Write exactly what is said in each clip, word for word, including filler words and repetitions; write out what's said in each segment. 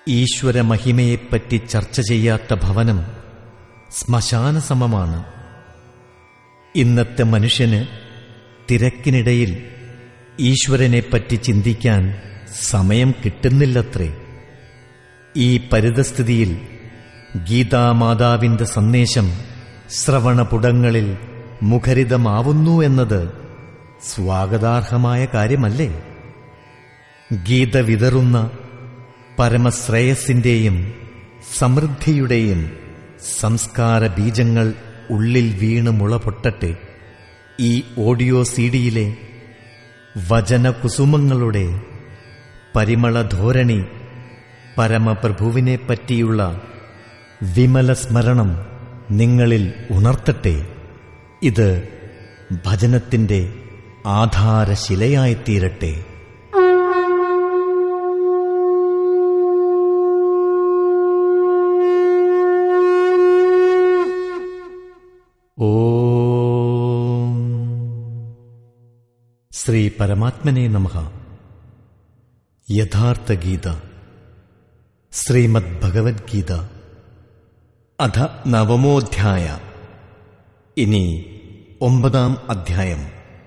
ഈശ്വര മഹിമയെപ്പറ്റി ചർച്ച ചെയ്യാത്ത ഭവനം ശ്മശാന സമമാണ്. ഇന്നത്തെ മനുഷ്യന് തിരക്കിനിടയിൽ ഈശ്വരനെപ്പറ്റി ചിന്തിക്കാൻ സമയം കിട്ടുന്നില്ലത്രേ. ഈ പരിതസ്ഥിതിയിൽ ഗീതാമാതാവിന്റെ സന്ദേശം ശ്രവണപുടങ്ങളിൽ മുഖരിതമാവുന്നു എന്നത് സ്വാഗതാർഹമായ കാര്യമല്ലേ? ഗീത വിതറുന്ന പരമശ്രേയസിന്റെയും സമൃദ്ധിയുടെയും സംസ്കാര ബീജങ്ങൾ ഉള്ളിൽ വീണ് മുളപൊട്ടട്ടെ. ഈ ഓഡിയോ സീഡിയിലെ വചനകുസുമങ്ങളുടെ പരിമളധോരണി പരമപ്രഭുവിനെപ്പറ്റിയുള്ള വിമല സ്മരണം നിങ്ങളിൽ ഉണർത്തട്ടെ. ഇത് ഭജനത്തിന്റെ ആധാരശിലയായിത്തീരട്ടെ. ഓം ശ്രീ പരമാത്മനേ നമഃ. യഥാർത്ഥ ഗീത, ശ്രീമദ് ഭഗവത്ഗീത, അഥ നവമോധ്യായ. ഇനി ഒമ്പതാം അധ്യായം.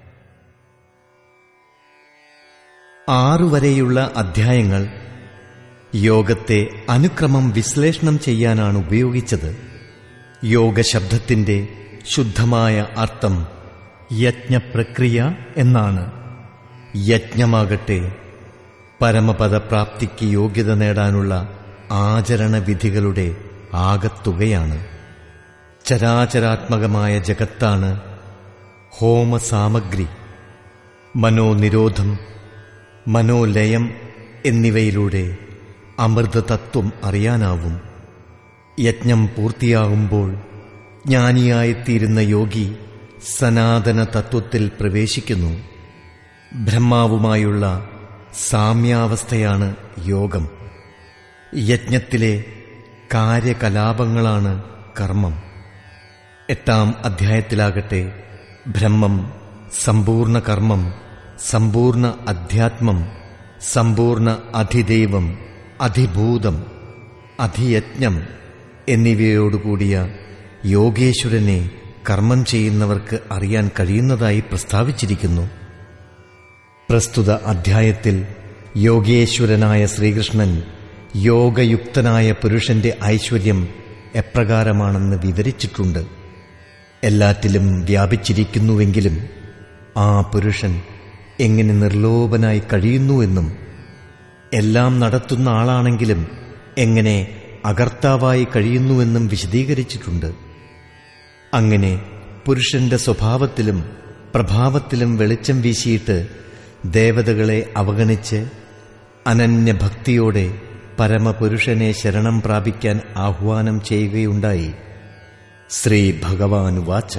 ആറുവരെയുള്ള അധ്യായങ്ങൾ യോഗത്തെ അനുക്രമം വിശ്ലേഷണം ചെയ്യാനാണ് ഉപയോഗിച്ചത്. യോഗശബ്ദത്തിന്റെ ശുദ്ധമായ അർത്ഥം യജ്ഞപ്രക്രിയ എന്നാണ്. യജ്ഞമാകട്ടെ പരമപദപ്രാപ്തിക്ക് യോഗ്യത നേടാനുള്ള ആചരണവിധികളുടെ ആകത്തുകയാണ്. ചരാചരാത്മകമായ ജഗത്താണ് ഹോമസാമഗ്രി. മനോനിരോധം, മനോലയം എന്നിവയിലൂടെ അമൃതതത്വം അറിയാനാവും. യജ്ഞം പൂർത്തിയാകുമ്പോൾ ജ്ഞാനിയായിത്തീരുന്ന യോഗി സനാതന തത്വത്തിൽ പ്രവേശിക്കുന്നു. ബ്രഹ്മാവുമായുള്ള സാമ്യാവസ്ഥയാണ് യോഗം. യജ്ഞത്തിലെ കാര്യകലാപങ്ങളാണ് കർമ്മം. എട്ടാം അധ്യായത്തിലാകട്ടെ ബ്രഹ്മം, സമ്പൂർണ്ണ കർമ്മം, സമ്പൂർണ്ണ അധ്യാത്മം, സമ്പൂർണ്ണ അധിദൈവം, അധിഭൂതം, അധിയജ്ഞം എന്നിവയോടുകൂടിയ യോഗേശ്വരനെ കർമ്മം ചെയ്യുന്നവർക്ക് അറിയാൻ കഴിയുന്നതായി പ്രസ്താവിച്ചിരിക്കുന്നു. പ്രസ്തുത അധ്യായത്തിൽ യോഗേശ്വരനായ ശ്രീകൃഷ്ണൻ യോഗയുക്തനായ പുരുഷന്റെ ഐശ്വര്യം എപ്രകാരമാണെന്ന് വിവരിച്ചിട്ടുണ്ട്. എല്ലാറ്റിലും വ്യാപിച്ചിരിക്കുന്നുവെങ്കിലും ആ പുരുഷൻ എങ്ങനെ നിർലോഭനായി കഴിയുന്നുവെന്നും, എല്ലാം നടത്തുന്ന ആളാണെങ്കിലും എങ്ങനെ അകർത്താവായി കഴിയുന്നുവെന്നും വിശദീകരിച്ചിട്ടുണ്ട്. അങ്ങനെ പുരുഷന്റെ സ്വഭാവത്തിലും പ്രഭാവത്തിലും വെളിച്ചം വീശിയിട്ട് ദേവതകളെ അവഗണിച്ച് അനന്യഭക്തിയോടെ പരമപുരുഷനെ ശരണം പ്രാപിക്കാൻ ആഹ്വാനം ചെയ്യുകയുണ്ടായി. ശ്രീ ഭഗവാനുവാച.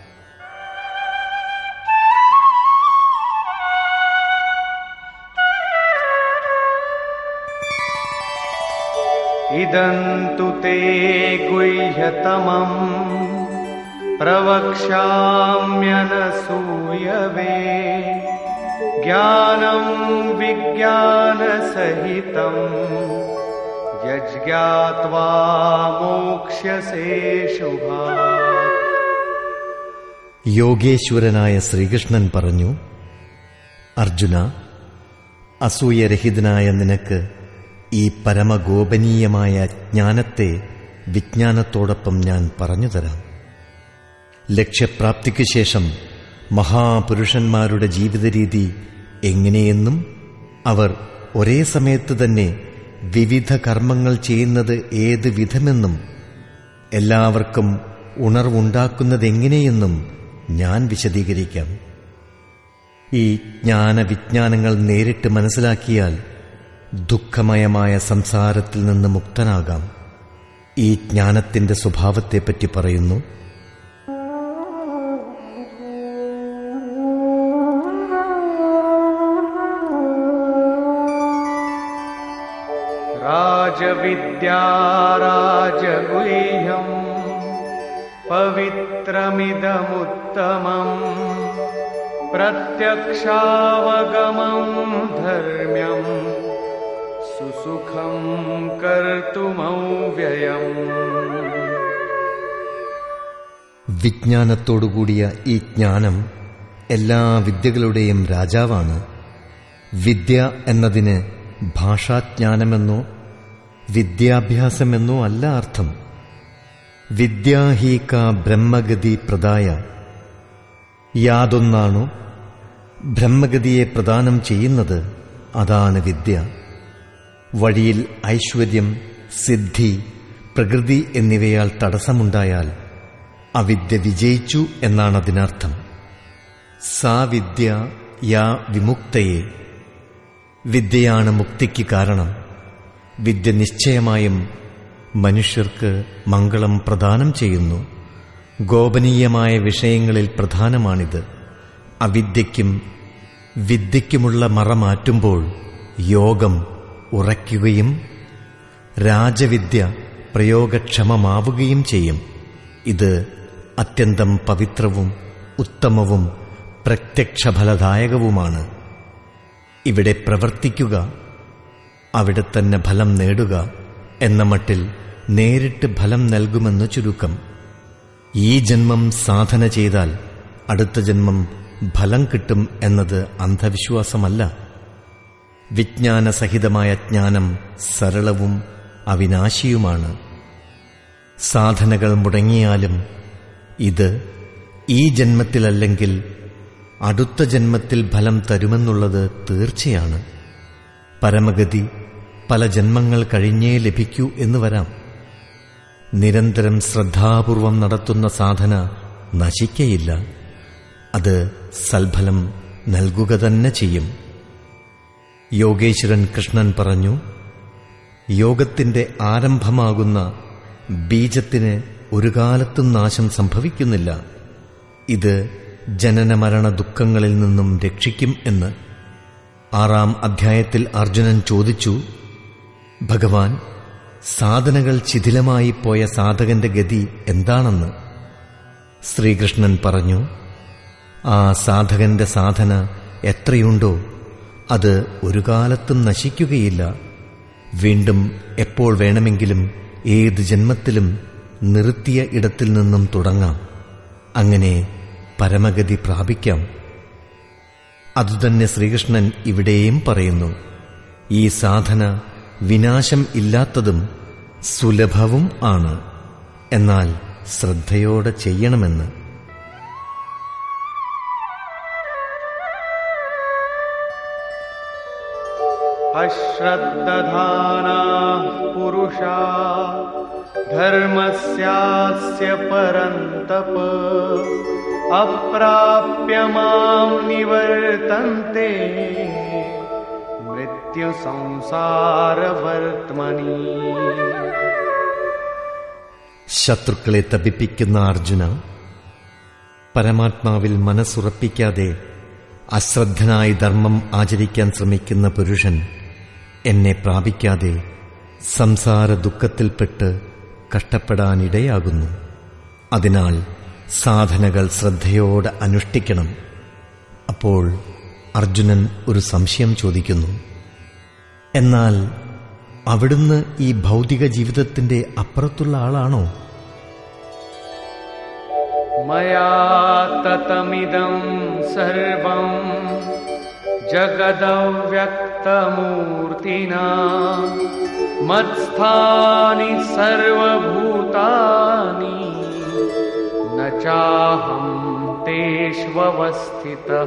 ഇദന്തു തേ ഗുഹ്യതമം പ്രവക്ഷ്യാമ്യനസൂയവേ ജ്ഞാനം വിജ്ഞാനസഹിതം യജ്ഞാത്വാ മോക്ഷ്യസേ ശുഭാത്. യോഗേശ്വരനായ ശ്രീകൃഷ്ണൻ പറഞ്ഞു, അർജുന, അസൂയരഹിതനായ നിനക്ക് ഈ പരമഗോപനീയമായ ജ്ഞാനത്തെ വിജ്ഞാനത്തോടൊപ്പം ഞാൻ പറഞ്ഞുതരാം. ലക്ഷ്യപ്രാപ്തിക്കു ശേഷം മഹാപുരുഷന്മാരുടെ ജീവിതരീതി എങ്ങനെയെന്നും അവർ ഒരേ സമയത്ത് തന്നെ വിവിധ കർമ്മങ്ങൾ ചെയ്യുന്നത് ഏത് വിധമെന്നും എല്ലാവർക്കും ഉണർവുണ്ടാക്കുന്നതെങ്ങനെയെന്നും ഞാൻ വിശദീകരിക്കാം. ഈ ജ്ഞാനവിജ്ഞാനങ്ങൾ നേരിട്ട് മനസ്സിലാക്കിയാൽ ദുഃഖമയമായ സംസാരത്തിൽ നിന്ന് മുക്തനാകാം. ഈ ജ്ഞാനത്തിന്റെ സ്വഭാവത്തെപ്പറ്റി പറയുന്നു. രാജവിദ്യാ രാജഗുഹ്യം പവിത്രമിദമുത്തമം പ്രത്യക്ഷാവഗമം ധർമ്മ്യം സുസുഖം കർത്തുമവ്യയം. വിജ്ഞാനത്തോടുകൂടിയ ഈ ജ്ഞാനം എല്ലാ വിദ്യകളുടെയും രാജാവാണ്. വിദ്യ എന്നതിന് ഭാഷാജ്ഞാനമെന്നോ വിദ്യാഭ്യാസമെന്നോ അല്ല അർത്ഥം. വിദ്യാഹീക ബ്രഹ്മഗതി പ്രദായ. യാതൊന്നാണോ ബ്രഹ്മഗതിയെ പ്രദാനം ചെയ്യുന്നത് അതാണ് വിദ്യ. വഴിയിൽ ഐശ്വര്യം, സിദ്ധി, പ്രകൃതി എന്നിവയാൽ തടസ്സമുണ്ടായാൽ അവിദ്യ വിജയിച്ചു എന്നാണ് അതിനർത്ഥം. സാ വിദ്യ യാ വിമുക്തയെ. വിദ്യയാണ് മുക്തിക്ക് കാരണം. വിദ്യ നിശ്ചയമായും മനുഷ്യർക്ക് മംഗളം പ്രദാനം ചെയ്യുന്നു. ഗോപനീയമായ വിഷയങ്ങളിൽ പ്രധാനമാണിത്. അവിദ്യയ്ക്കും വിദ്യയ്ക്കുമുള്ള മറ മാറ്റുമ്പോൾ യോഗം ഉറയ്ക്കുകയും രാജവിദ്യ പ്രയോഗക്ഷമമാവുകയും ചെയ്യും. ഇത് അത്യന്തം പവിത്രവും ഉത്തമവും പ്രത്യക്ഷഫലദായകവുമാണ്. ഇവിടെ പ്രവർത്തിക്കുക, അവിടെ തന്നെ ഫലം നേടുക എന്ന മട്ടിൽ നേരിട്ട് ഫലം നൽകുമെന്ന് ചുരുക്കം. ഈ ജന്മം സാധന ചെയ്താൽ അടുത്ത ജന്മം ഫലം കിട്ടും എന്നത് അന്ധവിശ്വാസമല്ല. വിജ്ഞാനസഹിതമായ ജ്ഞാനം സരളവും അവിനാശിയുമാണ്. സാധനകൾ മുടങ്ങിയാലും ഇത് ഈ ജന്മത്തിലല്ലെങ്കിൽ അടുത്ത ജന്മത്തിൽ ഫലം തരുമെന്നുള്ളത് തീർച്ചയാണ്. പരമഗതി പല ജന്മങ്ങൾ കഴിഞ്ഞേ ലഭിക്കൂ എന്ന് വരാം. നിരന്തരം ശ്രദ്ധാപൂർവം നടത്തുന്ന സാധന നശിക്കയില്ല. അത് സൽഫലം നൽകുക തന്നെ ചെയ്യും. യോഗേശ്വരൻ കൃഷ്ണൻ പറഞ്ഞു, യോഗത്തിന്റെ ആരംഭമാകുന്ന ബീജത്തിന് ഒരു കാലത്തും നാശം സംഭവിക്കുന്നില്ല. ഇത് ജനനമരണ ദുഃഖങ്ങളിൽ നിന്നും രക്ഷിക്കും എന്ന്. ആറാം അധ്യായത്തിൽ അർജുനൻ ചോദിച്ചു, ഭഗവാൻ, സാധനകൾ ശിഥിലമായി പോയ സാധകന്റെ ഗതി എന്താണെന്ന്. ശ്രീകൃഷ്ണൻ പറഞ്ഞു, ആ സാധകന്റെ സാധന എത്രയുണ്ടോ അത് ഒരു കാലത്തും നശിക്കുകയില്ല. വീണ്ടും എപ്പോൾ വേണമെങ്കിലും ഏത് ജന്മത്തിലും നിർത്തിയ ഇടത്തിൽ നിന്നും തുടങ്ങാം. അങ്ങനെ പരമഗതി പ്രാപിക്കാം. അതുതന്നെ ശ്രീകൃഷ്ണൻ ഇവിടെയും പറയുന്നു. ഈ സാധന വിനാശം ഇല്ലാത്തതും സുലഭവും ആണ്. എന്നാൽ ശ്രദ്ധയോടെ ചെയ്യണമെന്ന്. അശ്രദ്ധധാനാഃ പുരുഷാ ധർമ്മസ്യാസ്യ പരന്തപ അപ്രാപ്യ മാം നിവർത്തന്തെ മൃത്യു സംസാരവർത്മനി. ശത്രുക്കളെ തപിപ്പിക്കുന്ന അർജുന, പരമാത്മാവിൽ മനസ്സുറപ്പിക്കാതെ അശ്രദ്ധനായി ധർമ്മം ആചരിക്കാൻ ശ്രമിക്കുന്ന പുരുഷൻ എന്നെ പ്രാപിക്കാതെ സംസാര ദുഃഖത്തിൽപ്പെട്ട് കഷ്ടപ്പെടാനിടയാകുന്നു. അതിനാൽ സാധനകൾ ശ്രദ്ധയോടെ അനുഷ്ഠിക്കണം. അപ്പോൾ അർജുനൻ ഒരു സംശയം ചോദിക്കുന്നു, എന്നാൽ അവിടുന്ന് ഈ ഭൗതിക ജീവിതത്തിന്റെ അപ്പുറത്തുള്ള ആളാണോ? മയാ തതമിദം സർവം ജഗദവ്യക്തമൂർത്തിനാ മത്സ്ഥാനി സർവഭൂതാനി ന ചാഹം തേഷ്വവസ്ഥിതഃ.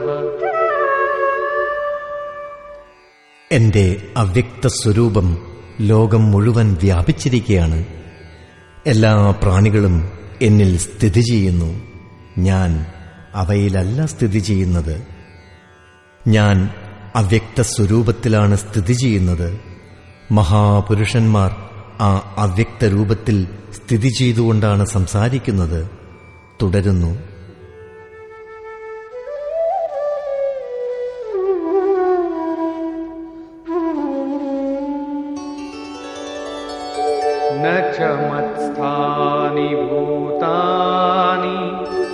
എന്റെ അവ്യക്ത സ്വരൂപം ലോകം മുഴുവൻ വ്യാപിച്ചിരിക്കുകയാണ്. എല്ലാ പ്രാണികളും എന്നിൽ സ്ഥിതി ചെയ്യുന്നു. ഞാൻ അവയിലല്ല സ്ഥിതി ചെയ്യുന്നത്. ഞാൻ അവ്യക്ത സ്വരൂപത്തിലാണ് സ്ഥിതി ചെയ്യുന്നത്. മഹാപുരുഷന്മാർ ആ അവ്യക്ത രൂപത്തിൽ സ്ഥിതി ചെയ്തുകൊണ്ടാണ് സംസാരിക്കുന്നത്. തുടരുന്നു. ന ച മത്സ്ഥാനി ഭൂതാനി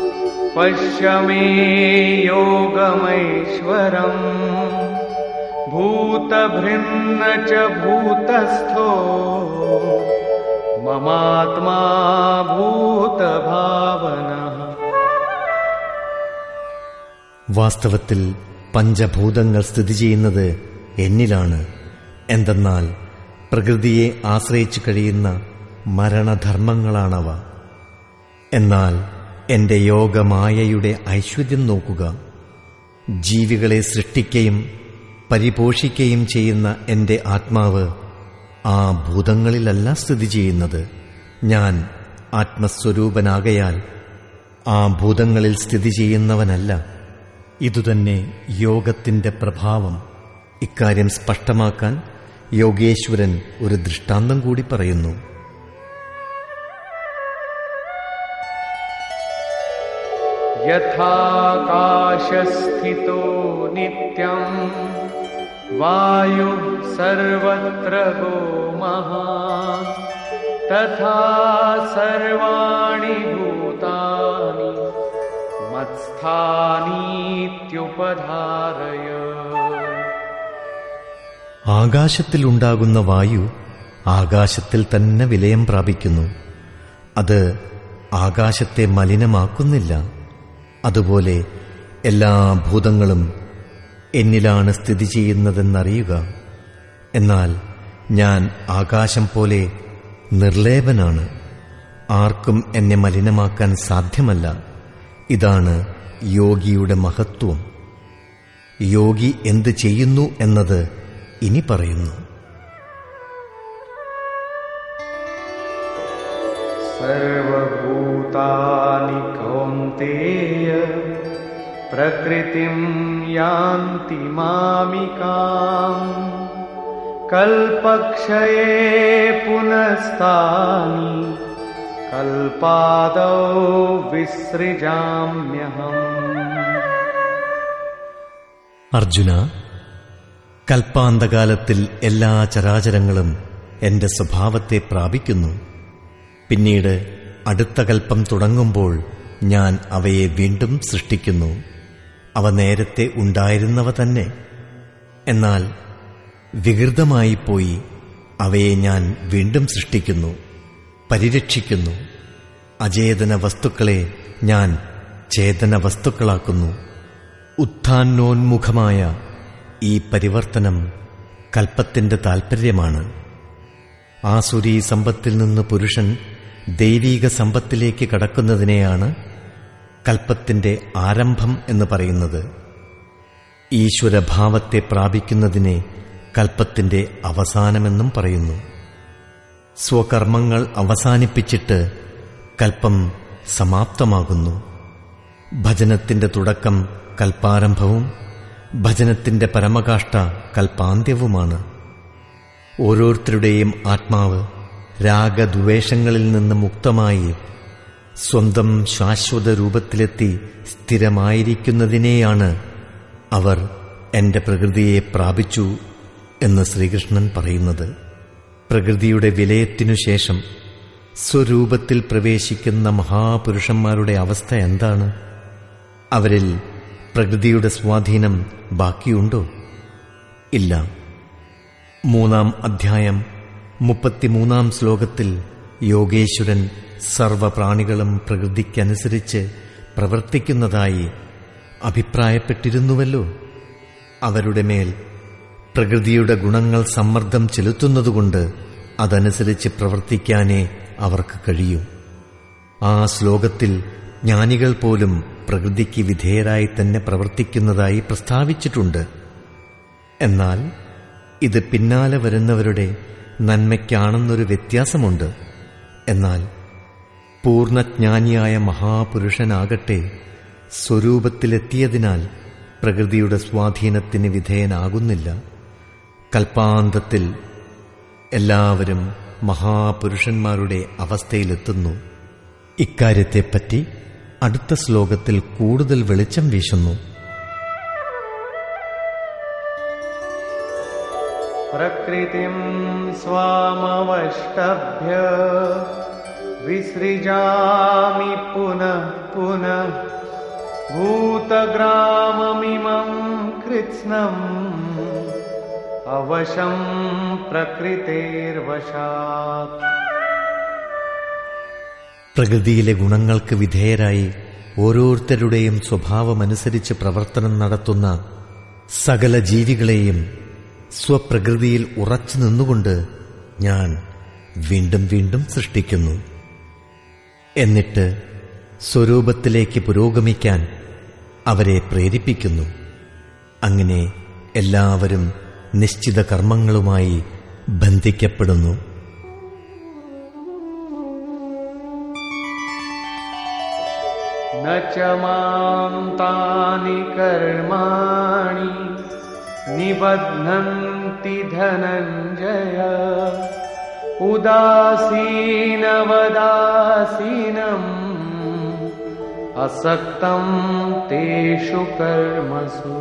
പശ്യ മേ യോഗമൈശ്വരം भूतभृन्न च भूतस्थो ममात्मा भूतभावनः. വാസ്തവത്തിൽ പഞ്ചഭൂതങ്ങൾ സ്ഥിതി ചെയ്യുന്നത് എന്നിലാണ്. എന്തെന്നാൽ പ്രകൃതിയെ ആശ്രയിച്ചു കഴിയുന്ന മരണധർമ്മങ്ങളാണവ. എന്നാൽ എന്റെ യോഗമായയുടെ ഐശ്വര്യം നോക്കുക. ജീവികളെ സൃഷ്ടിക്കുകയും പരിപോഷിക്കുകയും ചെയ്യുന്ന എന്റെ ആത്മാവ് ആ ഭൂതങ്ങളിലല്ല സ്ഥിതി ചെയ്യുന്നത്. ഞാൻ ആത്മസ്വരൂപനാകയാൽ ആ ഭൂതങ്ങളിൽ സ്ഥിതി ചെയ്യുന്നവനല്ല. ഇതുതന്നെ യോഗത്തിന്റെ പ്രഭാവം. ഇക്കാര്യം സ്പഷ്ടമാക്കാൻ യോഗേശ്വരൻ ഒരു ദൃഷ്ടാന്തം കൂടി പറയുന്നു. യഥാകാശസ്ഥിതോ നിത്യം വായു സർവത്ര ഗോ മഹാൻ തഥാ സർവാണി ഭൂതാനി മത്സ്ഥാനീത്യുപധാരയ. ആകാശത്തിലുണ്ടാകുന്ന വായു ആകാശത്തിൽ തന്നെ വിലയം പ്രാപിക്കുന്നു. അത് ആകാശത്തെ മലിനമാക്കുന്നില്ല. അതുപോലെ എല്ലാ ഭൂതങ്ങളും എന്നിലാണ് സ്ഥിതി ചെയ്യുന്നതെന്നറിയുക. എന്നാൽ ഞാൻ ആകാശം പോലെ നിർലേപനാണ്. ആർക്കും എന്നെ മലിനമാക്കാൻ സാധ്യമല്ല. ഇതാണ് യോഗിയുടെ മഹത്വം. യോഗി എന്ത് ചെയ്യുന്നു എന്നത് ഇനി പറയുന്നു. സർവഭൂതാനി കൗന്തേയ പ്രകൃതിം യാന്തി മാമികാം കൽപക്ഷയേ പുനസ്താനി കൽപാദൗ വിസൃജാമ്യഹം. അർജുന, കൽപ്പാന്തകാലത്തിൽ എല്ലാ ചരാചരങ്ങളും എന്റെ സ്വഭാവത്തെ പ്രാപിക്കുന്നു. പിന്നീട് അടുത്ത കൽപ്പം തുടങ്ങുമ്പോൾ ഞാൻ അവയെ വീണ്ടും സൃഷ്ടിക്കുന്നു. അവ നേരത്തെ ഉണ്ടായിരുന്നവ തന്നെ. എന്നാൽ വികൃതമായിപ്പോയി അവയെ ഞാൻ വീണ്ടും സൃഷ്ടിക്കുന്നു, പരിരക്ഷിക്കുന്നു. അചേതന വസ്തുക്കളെ ഞാൻ ചേതന വസ്തുക്കളാക്കുന്നു. ഉത്ഥാനോന്മുഖമായ ഈ പരിവർത്തനം കൽപ്പത്തിന്റെ താൽപര്യമാണ്. ആസുരീ സമ്പത്തിൽ നിന്ന് പുരുഷൻ ദൈവീക സമ്പത്തിലേക്ക് കടക്കുന്നതിനെയാണ് കൽപ്പത്തിന്റെ ആരംഭം എന്ന് പറയുന്നത്. ഈശ്വരഭാവത്തെ പ്രാപിക്കുന്നതിനെ കൽപ്പത്തിന്റെ അവസാനമെന്നും പറയുന്നു. സ്വകർമ്മങ്ങൾ അവസാനിപ്പിച്ചിട്ട് കൽപ്പം സമാപ്തമാകുന്നു. ഭജനത്തിന്റെ തുടക്കം കൽപ്പാരംഭവും ഭജനത്തിന്റെ പരമകാഷ്ഠ കൽപ്പാന്ത്യവുമാണ്. ഓരോരുത്തരുടെയും ആത്മാവ് രാഗദ്വേഷങ്ങളിൽ നിന്ന് മുക്തമായി സ്വന്തം ശാശ്വത രൂപത്തിലെത്തി സ്ഥിരമായിരിക്കുന്നതിനെയാണ് അവർ എന്റെ പ്രകൃതിയെ പ്രാപിച്ചു എന്ന് ശ്രീകൃഷ്ണൻ പറയുന്നത്. പ്രകൃതിയുടെ വിലയത്തിനു ശേഷം സ്വരൂപത്തിൽ പ്രവേശിക്കുന്ന മഹാപുരുഷന്മാരുടെ അവസ്ഥ എന്താണ്? അവരിൽ പ്രകൃതിയുടെ സ്വാധീനം ബാക്കിയുണ്ടോ? ഇല്ല. മൂന്നാം അധ്യായം മുപ്പത്തിമൂന്നാം ശ്ലോകത്തിൽ യോഗേശ്വരൻ സർവപ്രാണികളും പ്രകൃതിക്കനുസരിച്ച് പ്രവർത്തിക്കുന്നതായി അഭിപ്രായപ്പെട്ടിരുന്നുവല്ലോ. അവരുടെ മേൽ പ്രകൃതിയുടെ ഗുണങ്ങൾ സമ്മർദ്ദം ചെലുത്തുന്നതുകൊണ്ട് അതനുസരിച്ച് പ്രവർത്തിക്കാനേ അവർക്ക് കഴിയൂ. ആ ശ്ലോകത്തിൽ ജ്ഞാനികൾ പോലും പ്രകൃതിക്ക് വിധേയരായി തന്നെ പ്രവർത്തിക്കുന്നതായി പ്രസ്താവിച്ചിട്ടുണ്ട്. എന്നാൽ ഇത് പിന്നാലെ വരുന്നവരുടെ നന്മയ്ക്കാണെന്നൊരു വ്യത്യാസമുണ്ട്. എന്നാൽ പൂർണ്ണജ്ഞാനിയായ മഹാപുരുഷനാകട്ടെ സ്വരൂപത്തിലെത്തിയതിനാൽ പ്രകൃതിയുടെ സ്വാധീനത്തിന് വിധേയനാകുന്നില്ല. കൽപ്പാന്തത്തിൽ എല്ലാവരും മഹാപുരുഷന്മാരുടെ അവസ്ഥയിലെത്തുന്നു. ഇക്കാര്യത്തെപ്പറ്റി അടുത്ത ശ്ലോകത്തിൽ കൂടുതൽ വെളിച്ചം വീശുന്നു. പ്രകൃതിം സ്വാമവഷ്ടഭ്യ വിസൃജാമി പുനഃ പുനഃ ഭൂതഗ്രാമമിമം കൃത്സ്നം अवशं प्रकृतेर्वशात्. പ്രകൃതിയിലെ ഗുണങ്ങൾക്ക് വിധേയരായി ഓരോരുത്തരുടെയും സ്വഭാവമനുസരിച്ച് പ്രവർത്തനം നടത്തുന്ന സകല ജീവികളെയും സ്വപ്രകൃതിയിൽ ഉറച്ചു നിന്നുകൊണ്ട് ഞാൻ വീണ്ടും വീണ്ടും സൃഷ്ടിക്കുന്നു. എന്നിട്ട് സ്വരൂപത്തിലേക്ക് പുരോഗമിക്കാൻ അവരെ പ്രേരിപ്പിക്കുന്നു. അങ്ങനെ എല്ലാവരും നിശ്ചിത കർമ്മങ്ങളുമായി ബന്ധിക്കപ്പെടുന്നു. न च मां तानि कर्माणि निबध्नन्ति धनञ्जय. उदासीनवदासीनम् असक्तं तेषु कर्मसु.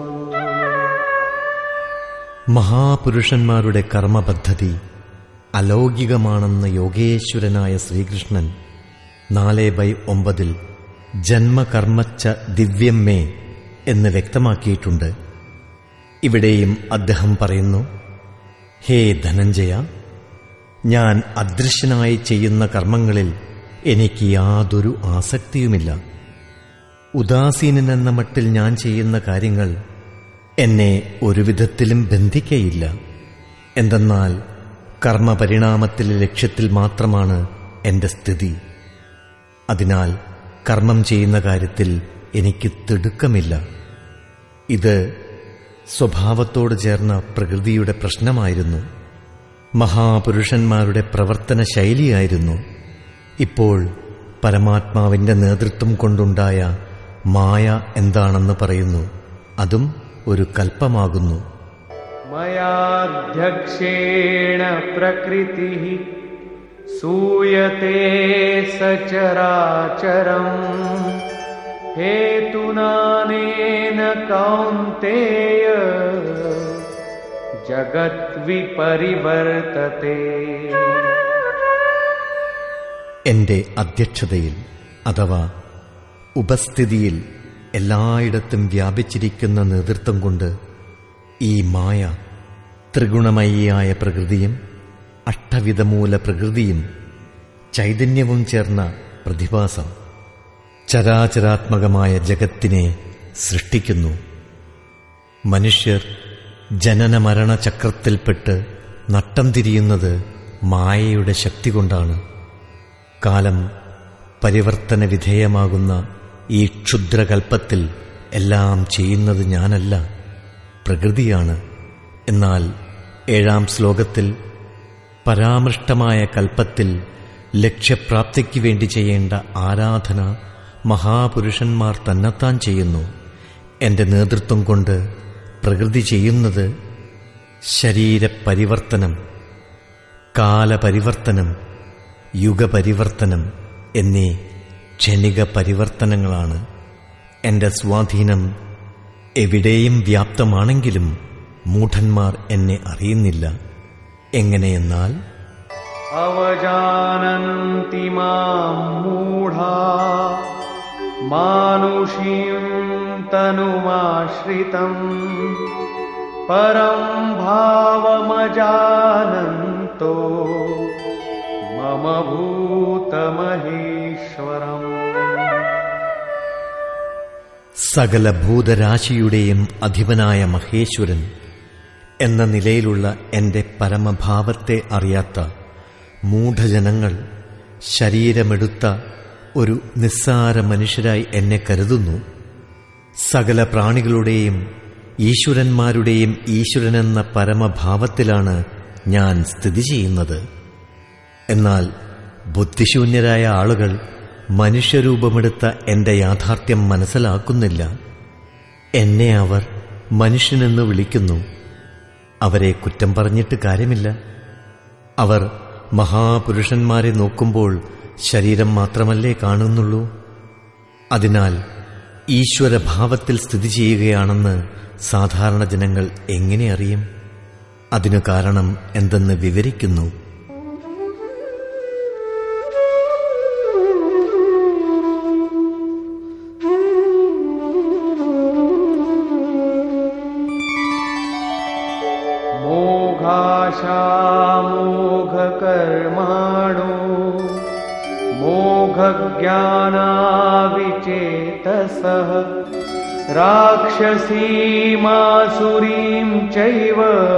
മഹാപുരുഷന്മാരുടെ കർമ്മപദ്ധതി അലൗകികമാണെന്ന് യോഗേശ്വരനായ ശ്രീകൃഷ്ണൻ നാല് ബൈ ഒമ്പതിൽ ജന്മകർമ്മച്ച ദിവ്യം മേ എന്ന് വ്യക്തമാക്കിയിട്ടുണ്ട്. ഇവിടെയും അദ്ദേഹം പറയുന്നു, ഹേ ധനഞ്ജയ, ഞാൻ അദൃശ്യനായി ചെയ്യുന്ന കർമ്മങ്ങളിൽ എനിക്ക് യാതൊരു ആസക്തിയുമില്ല. ഉദാസീനനെന്ന മട്ടിൽ ഞാൻ ചെയ്യുന്ന കാര്യങ്ങൾ എന്നെ ഒരുവിധത്തിലും ബന്ധിക്കയില്ല. എന്തെന്നാൽ കർമ്മപരിണാമത്തിലെ ലക്ഷ്യത്തിൽ മാത്രമാണ് എന്റെ സ്ഥിതി. അതിനാൽ കർമ്മം ചെയ്യുന്ന കാര്യത്തിൽ എനിക്ക് തിടുക്കമില്ല. ഇത് സ്വഭാവത്തോട് ചേർന്ന പ്രകൃതിയുടെ പ്രശ്നമായിരുന്നു, മഹാപുരുഷന്മാരുടെ പ്രവർത്തന ശൈലിയായിരുന്നു. ഇപ്പോൾ പരമാത്മാവിന്റെ നേതൃത്വം കൊണ്ടുണ്ടായ മായ എന്താണെന്ന് പറയുന്നു. അതും ഒരു കൽപ്പമാകുന്നു. മയാധ്യക്ഷേണ പ്രകൃതിഃ സൂയത്തെ സചരാചരം ഹേതുനാനേന കൗന്തേയ ജഗത് വിപരിവർത്തതേ. എന്റെ അധ്യക്ഷതയിൽ അഥവാ ഉപസ്ഥിതിയിൽ എല്ലായിടത്തും വ്യാപിച്ചിരിക്കുന്ന നേതൃത്വം കൊണ്ട് ഈ മായ, ത്രിഗുണമയിയായ പ്രകൃതിയും അഷ്ടവിധമൂല പ്രകൃതിയും ചൈതന്യവും ചേർന്ന പ്രതിഭാസം ചരാചരാത്മകമായ ജഗത്തിനെ സൃഷ്ടിക്കുന്നു. മനുഷ്യർ ജനനമരണ ചക്രത്തിൽപ്പെട്ട് നട്ടം തിരിയുന്നത് മായയുടെ ശക്തി കൊണ്ടാണ്. കാലം പരിവർത്തന വിധേയമാകുന്ന ഈ ക്ഷുദ്രകൽപ്പത്തിൽ എല്ലാം ചെയ്യുന്നത് ഞാനല്ല, പ്രകൃതിയാണ്. എന്നാൽ ഏഴാം ശ്ലോകത്തിൽ പരാമൃഷ്ടമായ കൽപ്പത്തിൽ ലക്ഷ്യപ്രാപ്തിക്ക് വേണ്ടി ചെയ്യേണ്ട ആരാധന മഹാപുരുഷന്മാർ തന്നെത്താൻ ചെയ്യുന്നു. എന്റെ നേതൃത്വം കൊണ്ട് പ്രകൃതി ചെയ്യുന്നത് ശരീരപരിവർത്തനം, കാലപരിവർത്തനം, യുഗപരിവർത്തനം എന്നീ ക്ഷണിക പരിവർത്തനങ്ങളാണ്. എന്റെ സ്വാധീനം എവിടെയും വ്യാപ്തമാണെങ്കിലും മൂഢന്മാർ എന്നെ അറിയുന്നില്ല. എങ്ങനെയെന്നാൽ അവജാനന്തി മാം മൂഢാ മാനുഷീം തനുമാശ്രിതം പരം ഭാവമജാനന്തോ മമ ഭൂതമഹേശ്വരം. സകല ഭൂതരാശിയുടെയും അധിപനായ മഹേശ്വരൻ എന്ന നിലയിലുള്ള എന്റെ പരമഭാവത്തെ അറിയാത്ത മൂഢജനങ്ങൾ ശരീരമെടുത്ത ഒരു നിസ്സാര മനുഷ്യരായി എന്നെ കരുതുന്നു. സകല പ്രാണികളുടെയും ഈശ്വരന്മാരുടെയും ഈശ്വരനെന്ന പരമഭാവത്തിലാണ് ഞാൻ സ്ഥിതി ചെയ്യുന്നത്. എന്നാൽ ബുദ്ധിശൂന്യരായ ആളുകൾ മനുഷ്യരൂപമെടുത്ത എന്റെ യാഥാർത്ഥ്യം മനസ്സിലാക്കുന്നില്ല. എന്നെ അവർ മനുഷ്യനെന്ന് വിളിക്കുന്നു. അവരെ കുറ്റം പറഞ്ഞിട്ട് കാര്യമില്ല. അവർ മഹാപുരുഷന്മാരെ നോക്കുമ്പോൾ ശരീരം മാത്രമല്ലേ കാണുന്നുള്ളൂ. അതിനാൽ ഈശ്വരഭാവത്തിൽ സ്ഥിതി ചെയ്യുകയാണെന്ന് സാധാരണ ജനങ്ങൾ എങ്ങനെ അറിയും? അതിനു കാരണം എന്തെന്ന് വിവരിക്കുന്നു. മോ दुःखज्ञानाविचेतसः राक्षसीमासुरीं चैव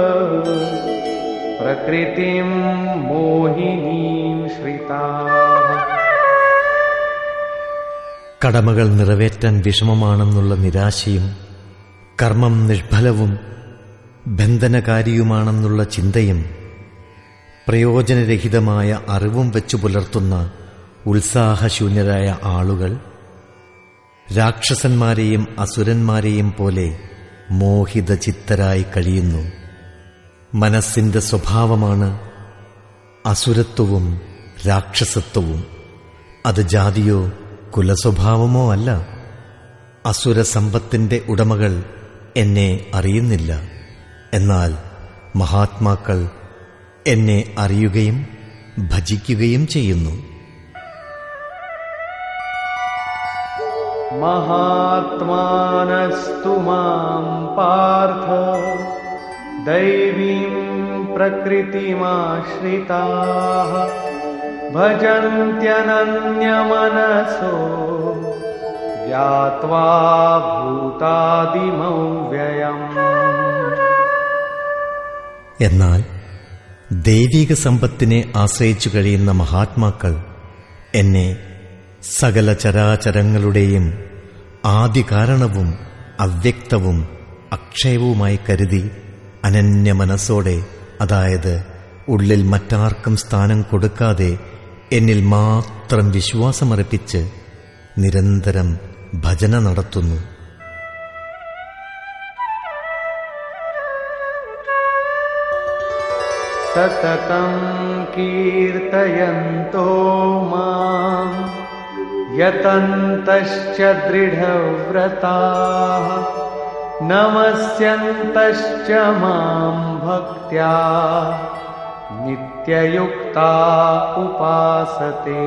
प्रकृतिं मोहिनीं श्रिताः. കടമകൾ നിറവേറ്റാൻ വിഷമമാണെന്നുള്ള നിരാശയും കർമ്മം നിഷ്ഫലവും ബന്ധനകാരിയുമാണെന്നുള്ള ചിന്തയും പ്രയോജനരഹിതമായ അറിവും വെച്ചു പുലർത്തുന്ന ഉത്സാഹശൂന്യരായ ആളുകൾ രാക്ഷസന്മാരെയും അസുരന്മാരെയും പോലെ മോഹിതചിത്തരായി കഴിയുന്നു. മനസ്സിന്റെ സ്വഭാവമാണ് അസുരത്വവും രാക്ഷസത്വവും. അത് ജാതിയോ കുലസ്വഭാവമോ അല്ല. അസുരസമ്പത്തിന്റെ ഉടമകൾ എന്നെ അറിയുന്നില്ല, എന്നാൽ മഹാത്മാക്കൾ എന്നെ അറിയുകയും ഭജിക്കുകയും ചെയ്യുന്നു. മഹാത്മാനസ്തു മാം പാർത്ഥ ദൈവീം പ്രകൃതിമാശ്രിതാഃ ഭജന്ത്യനന്യമനസോ ജ്ഞാത്വാ ഭൂതാദിമവ്യയം. എന്നാൽ ദൈവിക സമ്പത്തിനെ ആശ്രയിച്ചു കഴിയുന്ന മഹാത്മാക്കൾ എന്നെ സകല ചരാചരങ്ങളുടെയും ആദികാരണവും അവ്യക്തവും അക്ഷയവുമായി കരുതി അനന്യമനസ്സോടെ, അതായത് ഉള്ളിൽ മറ്റാർക്കും സ്ഥാനം കൊടുക്കാതെ എന്നിൽ മാത്രം വിശ്വാസമർപ്പിച്ച് നിരന്തരം ഭജന നടത്തുന്നു. സതതം കീർത്തയന്തോ മാം യതന്തശ്ച ദൃഢവ്രതാഃ നമസ്യന്തശ്ച മാം ഭക്ത്യാ നിത്യയുക്താ ഉപാസതേ.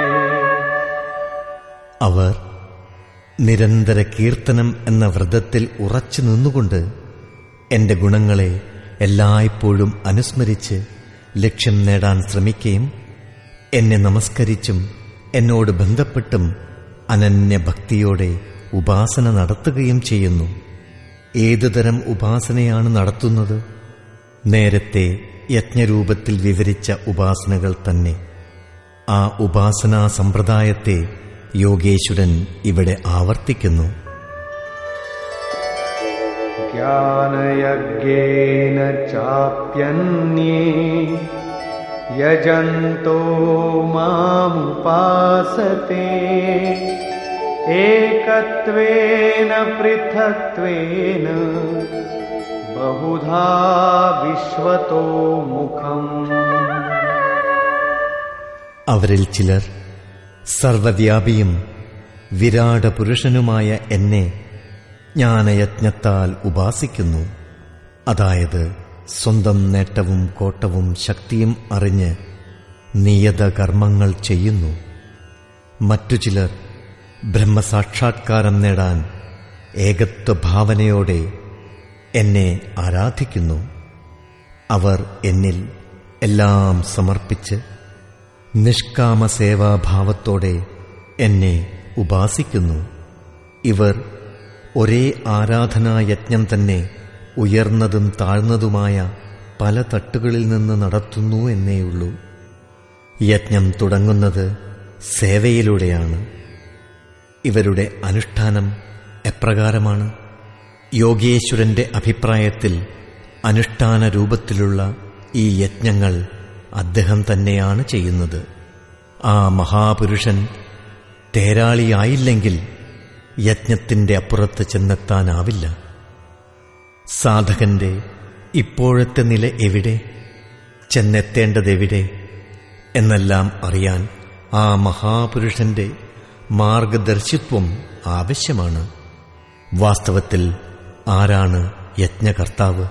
അവർ നിരന്തര കീർത്തനം എന്ന വ്രതത്തിൽ ഉറച്ചു നിന്നുകൊണ്ട് എന്റെ ഗുണങ്ങളെ എല്ലായ്പ്പോഴും അനുസ്മരിച്ച് ലക്ഷ്യം നേടാൻ ശ്രമിക്കുകയും എന്നെ നമസ്കരിച്ചും എന്നോട് ബന്ധപ്പെട്ടും അനന്യഭക്തിയോടെ ഉപാസന നടത്തുകയും ചെയ്യുന്നു. ഏതുതരം ഉപാസനയാണ് നടത്തുന്നത്? നേരത്തെ യജ്ഞരൂപത്തിൽ വിവരിച്ച ഉപാസനകൾ തന്നെ. ആ ഉപാസനാ സമ്പ്രദായത്തെ യോഗേശ്വരൻ ഇവിടെ ആവർത്തിക്കുന്നു. ജ്ഞാനയജ്ഞേന ചാപ്യന്യേ യജന്തോ മാമുപാസതേ ഏകത്വേന പൃഥക്ത്വേന ബഹുധാ വിശ്വതോ മുഖം. അവരിൽ ചിലർ സർവവ്യാപിയും വിരാട പുരുഷനുമായ എന്നെ ജ്ഞാനയജ്ഞത്താൽ ഉപാസിക്കുന്നു. അതായത് സ്വന്തം നേട്ടവും കോട്ടവും ശക്തിയും അറിഞ്ഞ് നിയത കർമ്മങ്ങൾ ചെയ്യുന്നു. മറ്റു ചിലർ ബ്രഹ്മസാക്ഷാത്കാരം നേടാൻ ഏകത്വഭാവനയോടെ എന്നെ ആരാധിക്കുന്നു. അവർ എന്നിൽ എല്ലാം സമർപ്പിച്ച് നിഷ്കാമസേവാഭാവത്തോടെ എന്നെ ഉപാസിക്കുന്നു. ഇവർ ഒരേ ആരാധനായജ്ഞം തന്നെ ഉയർന്നതും താഴ്ന്നതുമായ പല തട്ടുകളിൽ നിന്ന് നടത്തുന്നു എന്നേയുള്ളൂ. യജ്ഞം തുടങ്ങുന്നത് സേവയിലൂടെയാണ്. ഇവരുടെ അനുഷ്ഠാനം എപ്രകാരമാണ്? യോഗേശ്വരന്റെ അഭിപ്രായത്തിൽ അനുഷ്ഠാന രൂപത്തിലുള്ള ഈ യജ്ഞങ്ങൾ അദ്ദേഹം തന്നെയാണ് ചെയ്യുന്നത്. ആ മഹാപുരുഷൻ തേരാളിയായില്ലെങ്കിൽ യജ്ഞത്തിന്റെ അപ്പുറത്ത് ചെന്നെത്താനാവില്ല. സാധകന്റെ ഇപ്പോഴത്തെ നില എവിടെ, ചെന്നെത്തേണ്ടതെവിടെ എന്നെല്ലാം അറിയാൻ ആ മഹാപുരുഷന്റെ മാർഗദർശിത്വം ആവശ്യമാണ്. വാസ്തവത്തിൽ ആരാണ് യജ്ഞകർത്താവ്?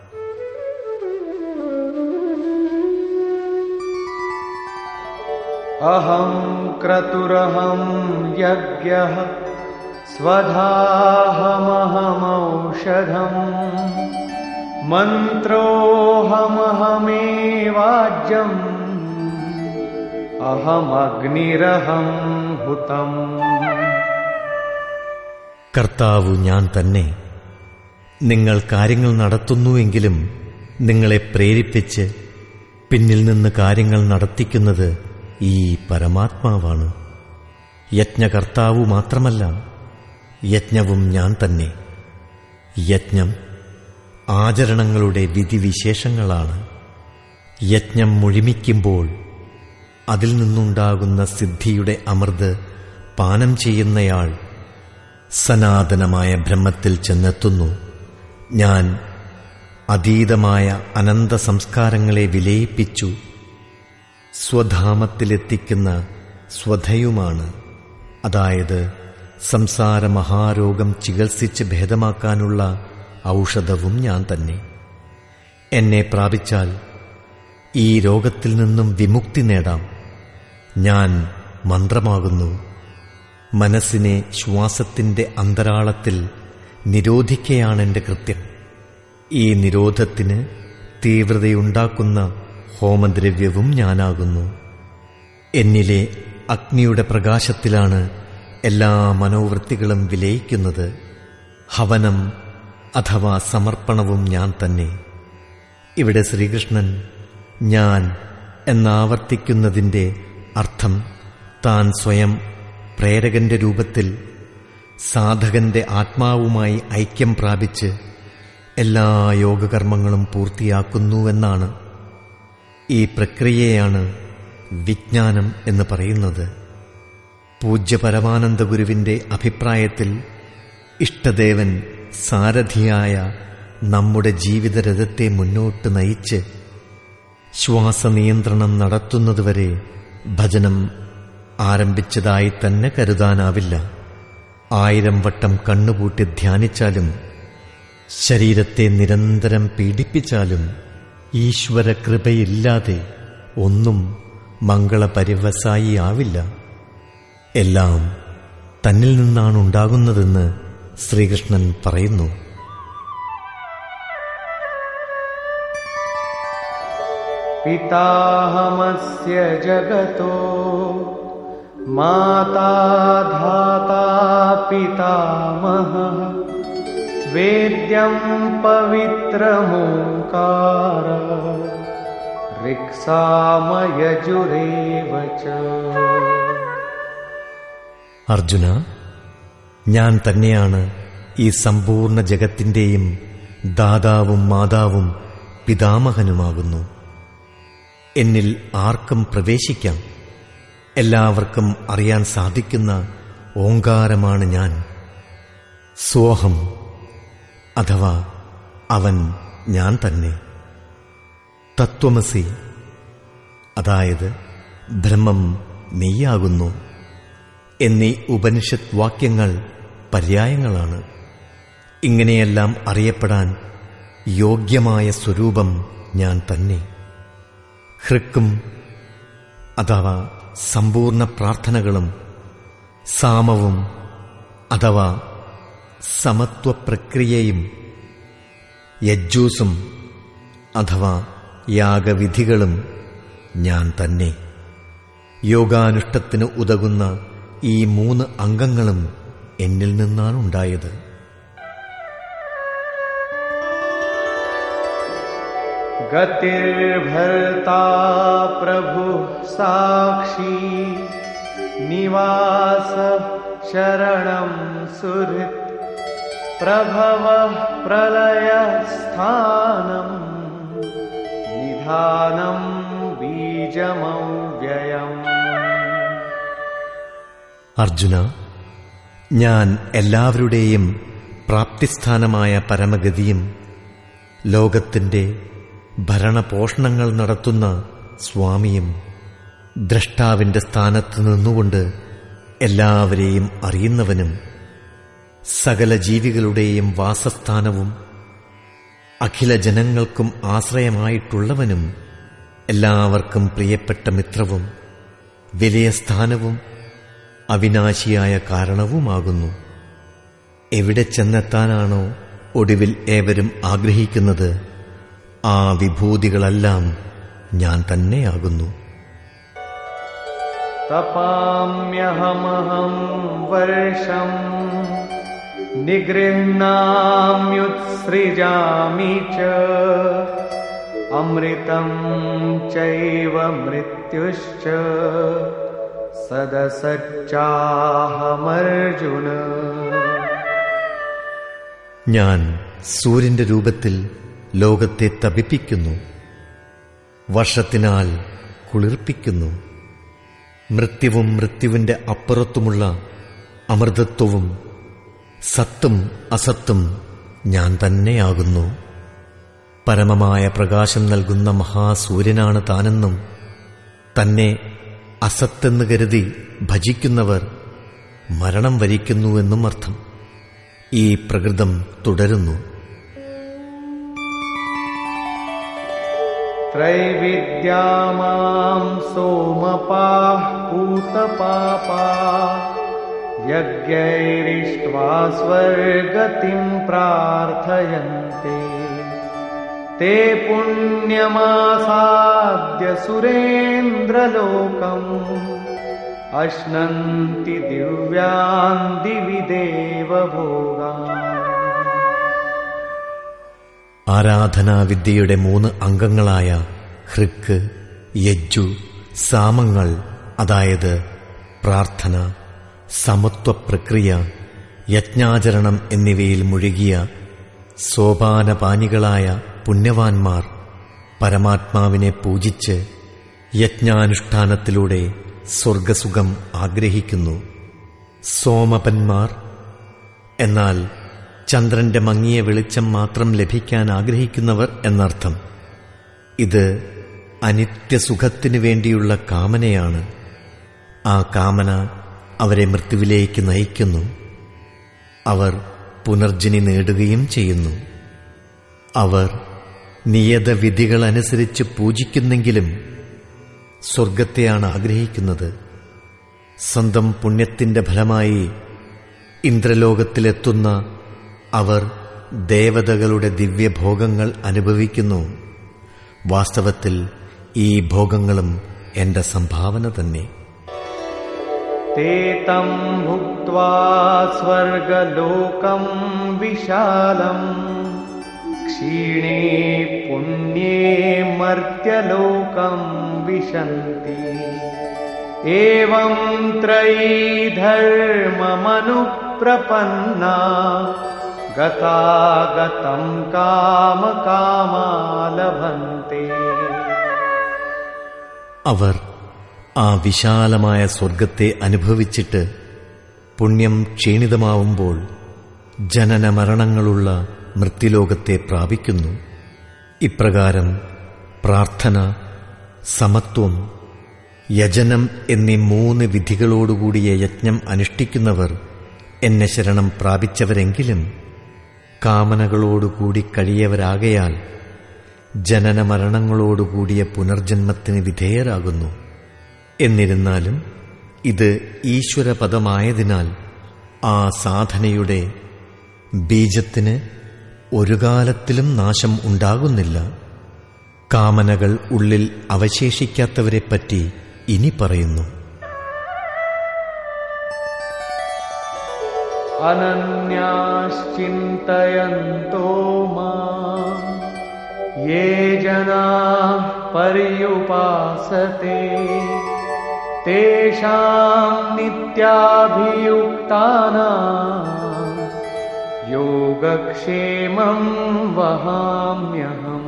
അഹം ക്രതുരഹം യജ്ഞഃ സ്വധാഹമഹമൗഷധം മന്ത്രോഹമഹമേവാജ്യം അഹമഗ്നിരഹം प्रभुतम् കർത്താവു ഞാൻ തന്നെ. നിങ്ങൾ കാര്യങ്ങൾ നടത്തുന്നുവെങ്കിലും നിങ്ങളെ പ്രേരിപ്പിച്ച് പിന്നിൽ നിന്ന് കാര്യങ്ങൾ നടത്തിക്കുന്നത് ഈ പരമാത്മാവാണ്. യജ്ഞകർത്താവു മാത്രമല്ല, യജ്ഞവും ഞാൻ തന്നെ. യജ്ഞം ആചരണങ്ങളുടെ വിധിവിശേഷങ്ങളാണ്. യജ്ഞം മുഴുമിക്കുമ്പോൾ അതിൽ നിന്നുണ്ടാകുന്ന സിദ്ധിയുടെ അമൃത് പാനം ചെയ്യുന്നയാൾ സനാതനമായ ബ്രഹ്മത്തിൽ ചെന്നെത്തുന്നു. ഞാൻ അതീതമായ അനന്ത സംസ്കാരങ്ങളെ വിലയിപ്പിച്ചു സ്വധാമത്തിലെത്തിക്കുന്ന സ്വധയുമാണ്. അതായത് സംസാര മഹാരോഗം ചികിത്സിച്ച് ഭേദമാക്കാനുള്ള ഔഷധവും ഞാൻ തന്നെ. എന്നെ പ്രാപിച്ചാൽ ഈ രോഗത്തിൽ നിന്നും വിമുക്തി നേടാം. ഞാൻ മന്ത്രമാകുന്നു. മനസ്സിനെ ശ്വാസത്തിന്റെ അന്തരാളത്തിൽ നിരോധിക്കുകയാണെന്റെ കൃത്യം. ഈ നിരോധത്തിന് തീവ്രതയുണ്ടാക്കുന്ന ഹോമദ്രവ്യവും ഞാനാകുന്നു. എന്നിലെ അഗ്നിയുടെ പ്രകാശത്തിലാണ് എല്ലാ മനോവൃത്തികളും വിലയിക്കുന്നത്. ഹവനം അഥവാ സമർപ്പണവും ഞാൻ തന്നെ. ഇവിടെ ശ്രീകൃഷ്ണൻ ഞാൻ എന്നാവർത്തിക്കുന്നതിൻ്റെ അർത്ഥം താൻ സ്വയം പ്രേരകന്റെ രൂപത്തിൽ സാധകന്റെ ആത്മാവുമായി ഐക്യം പ്രാപിച്ച് എല്ലാ യോഗകർമ്മങ്ങളും പൂർത്തിയാക്കുന്നുവെന്നാണ്. ഈ പ്രക്രിയയാണ് വിജ്ഞാനം എന്ന് പറയുന്നത്. പൂജ്യ പരമാനന്ദ ഗുരുവിന്റെ അഭിപ്രായത്തിൽ ഇഷ്ടദേവൻ സാരഥിയായ നമ്മുടെ ജീവിതരഥത്തെ മുന്നോട്ട് നയിച്ച് ശ്വാസനിയന്ത്രണം നടത്തുന്നതുവരെ ഭജനം ആരംഭിച്ചതായി തന്നെ കരുതാനാവില്ല. ആയിരം വട്ടം കണ്ണുപൂട്ടി ധ്യാനിച്ചാലും ശരീരത്തെ നിരന്തരം പീഡിപ്പിച്ചാലും ഈശ്വര കൃപയില്ലാതെ ഒന്നും മംഗളപര്യവസായിയാവില്ല. എല്ലാം തന്നിൽ നിന്നാണുണ്ടാകുന്നതെന്ന് ശ്രീകൃഷ്ണൻ പറയുന്നു. പിതാഹമസ്യ ജഗതോ മാതാ ധാതാ പിതാമഹഃ വേദ്യം പവിത്രമോംകാര ഋക്സാമയജുരേവ ച. അർജുന, ഞാൻ തന്നെയാണ് ഈ സമ്പൂർണ്ണ ജഗത്തിന്റെയും ദാതാവും മാതാവും പിതാമഹനുമാകുന്നു. എന്നിൽ ആർക്കും പ്രവേശിക്കാം. എല്ലാവർക്കും അറിയാൻ സാധിക്കുന്ന ഓങ്കാരമാണ് ഞാൻ. സോഹം അഥവാ അവൻ ഞാൻ തന്നെ. തത്വമസി അതായത് ബ്രഹ്മം നീയാകുന്നു എന്നീ ഉപനിഷത്ത് വാക്യങ്ങൾ പര്യായങ്ങളാണ്. ഇങ്ങനെയെല്ലാം അറിയപ്പെടാൻ യോഗ്യമായ സ്വരൂപം ഞാൻ തന്നെ. ഹൃക്കും അഥവാ സമ്പൂർണ്ണ പ്രാർത്ഥനകളും സാമവും അഥവാ സമത്വപ്രക്രിയയും യജ്ജൂസും അഥവാ യാഗവിധികളും ഞാൻ തന്നെ. യോഗാനുഷ്ഠത്തിന് ഉതകുന്ന ഈ മൂന്ന് അംഗങ്ങളും എന്നിൽ നിന്നാണുണ്ടായത്. ഗതിർഭർത്താ പ്രഭു സാക്ഷി നിവാസ ശരണം സുഹൃത് പ്രഭവഃ പ്രളയസ്ഥാനം നിധാനം ബീജമവ്യയം. അർജുന, ഞാൻ എല്ലാവരുടെയും പ്രാപ്തിസ്ഥാനമായ പരമഗതിയും ലോകത്തിന്റെ ഭരണപോഷണങ്ങൾ നടത്തുന്ന സ്വാമിയും ദ്രഷ്ടാവിന്റെ സ്ഥാനത്ത് നിന്നുകൊണ്ട് എല്ലാവരെയും അറിയുന്നവനും സകല ജീവികളുടെയും വാസസ്ഥാനവും അഖില ജനങ്ങൾക്കും ആശ്രയമായിട്ടുള്ളവനും എല്ലാവർക്കും പ്രിയപ്പെട്ട മിത്രവും വലിയ സ്ഥാനവും അവിനാശിയായ കാരണവുമാകുന്നു. എവിടെ ചെന്നെത്താനാണോ ഒടുവിൽ ഏവരും ആഗ്രഹിക്കുന്നത്, ആ വിഭൂതികളെല്ലാം ഞാൻ തന്നെയാകുന്നു. तपाम्यहमहं वर्षं निगृह्णाम्युत्सृजामि च अमृतं चैव मृत्युश्च സദസച്ചാഹമർജുന. ഞാൻ സൂര്യന്റെ രൂപത്തിൽ ലോകത്തെ തപിപ്പിക്കുന്നു, വർഷത്തിനാൽ കുളിർപ്പിക്കുന്നു. മൃത്യുവും മൃത്യുവിന്റെ അപ്പുറത്തുമുള്ള അമൃതത്വവും സത്തും അസത്തും ഞാൻ തന്നെയാകുന്നു. പരമമായ പ്രകാശം നൽകുന്ന മഹാസൂര്യനാണ് താനെന്നും തന്നെ അസത്തെന്ന് കരുതി ഭജിക്കുന്നവർ മരണം വരിക്കുന്നുവെന്നും അർത്ഥം. ഈ പ്രകൃതം തുടരുന്നു. ത്രൈവിദ്യാമാം സോമപാഃ പൂതപാപാഃ യജ്ഞൈരിഷ്ട്വാ സ്വർഗതിം പ്രാർത്ഥയന്തി തേ പുണ്യമാസാദ്യ സുരേന്ദ്രലോകം അശ്നന്തി ദിവ്യാൻ ദിവി ദേവഭോഗാൻ. ആരാധനാവിദ്യയുടെ മൂന്ന് അംഗങ്ങളായ ഹൃക്ക്, യജ്ജു, സാമങ്ങൾ, അതായത് പ്രാർത്ഥന, സമത്വ പ്രക്രിയ, യജ്ഞാചരണം എന്നിവയിൽ മുഴുകിയ സോപാനപാനികളായ പുണ്യവാന്മാർ പരമാത്മാവിനെ പൂജിച്ച് യജ്ഞാനുഷ്ഠാനത്തിലൂടെ സ്വർഗസുഖം ആഗ്രഹിക്കുന്നു. സോമപന്മാർ എന്നാൽ ചന്ദ്രന്റെ മങ്ങിയ വെളിച്ചം മാത്രം ലഭിക്കാൻ ആഗ്രഹിക്കുന്നവർ എന്നർത്ഥം. ഇത് അനിത്യസുഖത്തിനു വേണ്ടിയുള്ള കാമനയാണ്. ആ കാമന അവരെ മൃത്യുവിലേക്ക് നയിക്കുന്നു. അവർ പുനർജനി നേടുകയും ചെയ്യുന്നു. അവർ നിയതവിധികളനുസരിച്ച് പൂജിക്കുന്നെങ്കിലും സ്വർഗത്തെയാണ് ആഗ്രഹിക്കുന്നത്. സ്വന്തം പുണ്യത്തിന്റെ ഫലമായി ഇന്ദ്രലോകത്തിലെത്തുന്ന അവർ ദേവതകളുടെ ദിവ്യഭോഗങ്ങൾ അനുഭവിക്കുന്നു. വാസ്തവത്തിൽ ഈ ഭോഗങ്ങളും എന്റെ സംഭാവന തന്നെ. തേ തം ഭുക്ത്വാ സ്വർഗലോകം വിശാലം ക്ഷീണേ പുണ്യേ മർത്യലോകം വിശന്തി. ഏവം ത്രയീ ധർമ്മമനുപ്രപന്നാ ഗതാഗതം കാമകാമാ ലഭന്തെ. അവർ ആ വിശാലമായ സ്വർഗത്തെ അനുഭവിച്ചിട്ട് പുണ്യം ക്ഷീണിതമാവുമ്പോൾ ജനനമരണങ്ങളുള്ള മൃത്യുലോകത്തെ പ്രാപിക്കുന്നു. ഇപ്രകാരം പ്രാർത്ഥന, സമത്വം, യജനം എന്നീ മൂന്ന് വിധികളോടുകൂടിയ യജ്ഞം അനുഷ്ഠിക്കുന്നവർ എന്നെ ശരണം പ്രാപിച്ചവരെങ്കിലും കാമനകളോടുകൂടി കഴിയവരാകയാൽ ജനനമരണങ്ങളോടുകൂടിയ പുനർജന്മത്തിന് വിധേയരാകുന്നു. എന്നിരുന്നാലും ഇത് ഈശ്വരപദമായതിനാൽ ആ സാധനയുടെ ബീജത്തിന് ഒരു കാലത്തിലും നാശം ഉണ്ടാകുന്നില്ല. കാമനകൾ ഉള്ളിൽ അവശേഷിക്കാത്തവരെപ്പറ്റി ഇനി പറയുന്നു. അനന്യാശ്ചിന്തയന്തോ മാം യേ ജനാഃ പര്യുപാസതേ തേഷാം നിത്യാഭിയുക്താനാം യോഗക്ഷേമം വഹാമ്യഹം.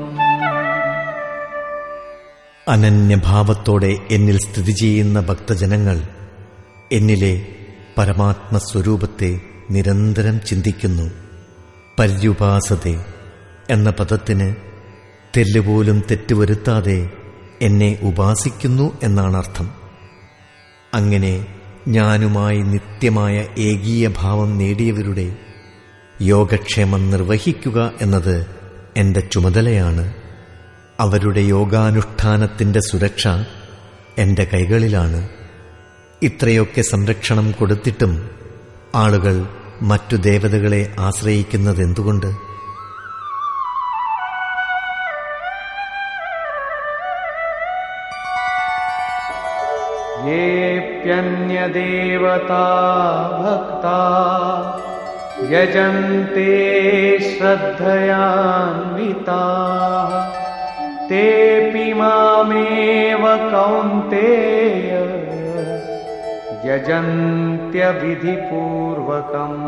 അനന്യഭാവത്തോടെ എന്നിൽ സ്ഥിതി ചെയ്യുന്ന ഭക്തജനങ്ങൾ എന്നിലെ പരമാത്മസ്വരൂപത്തെ നിരന്തരം ചിന്തിക്കുന്നു. പര്യുപാസതേ എന്ന പദത്തിന് തെല്ലുപോലും തെറ്റുവരുത്താതെ എന്നെ ഉപാസിക്കുന്നു എന്നാണർത്ഥം. അങ്ങനെ ഞാനുമായി നിത്യമായ ഏകീയഭാവം നേടിയവരുടെ യോഗക്ഷേമം നിർവഹിക്കുക എന്നത് എന്റെ ചുമതലയാണ്. അവരുടെ യോഗാനുഷ്ഠാനത്തിന്റെ സുരക്ഷ എന്റെ കൈകളിലാണ്. ഇത്രയൊക്കെ സംരക്ഷണം കൊടുത്തിട്ടും ആളുകൾ മറ്റു ദേവതകളെ ആശ്രയിക്കുന്നതെന്തുകൊണ്ട്? येऽप्यन्यदेवता भक्ता यजन्ते श्रद्धयान्विताः तेऽपि मामेव कौन्तेय യജന്ത്യവിധിപൂർവകം.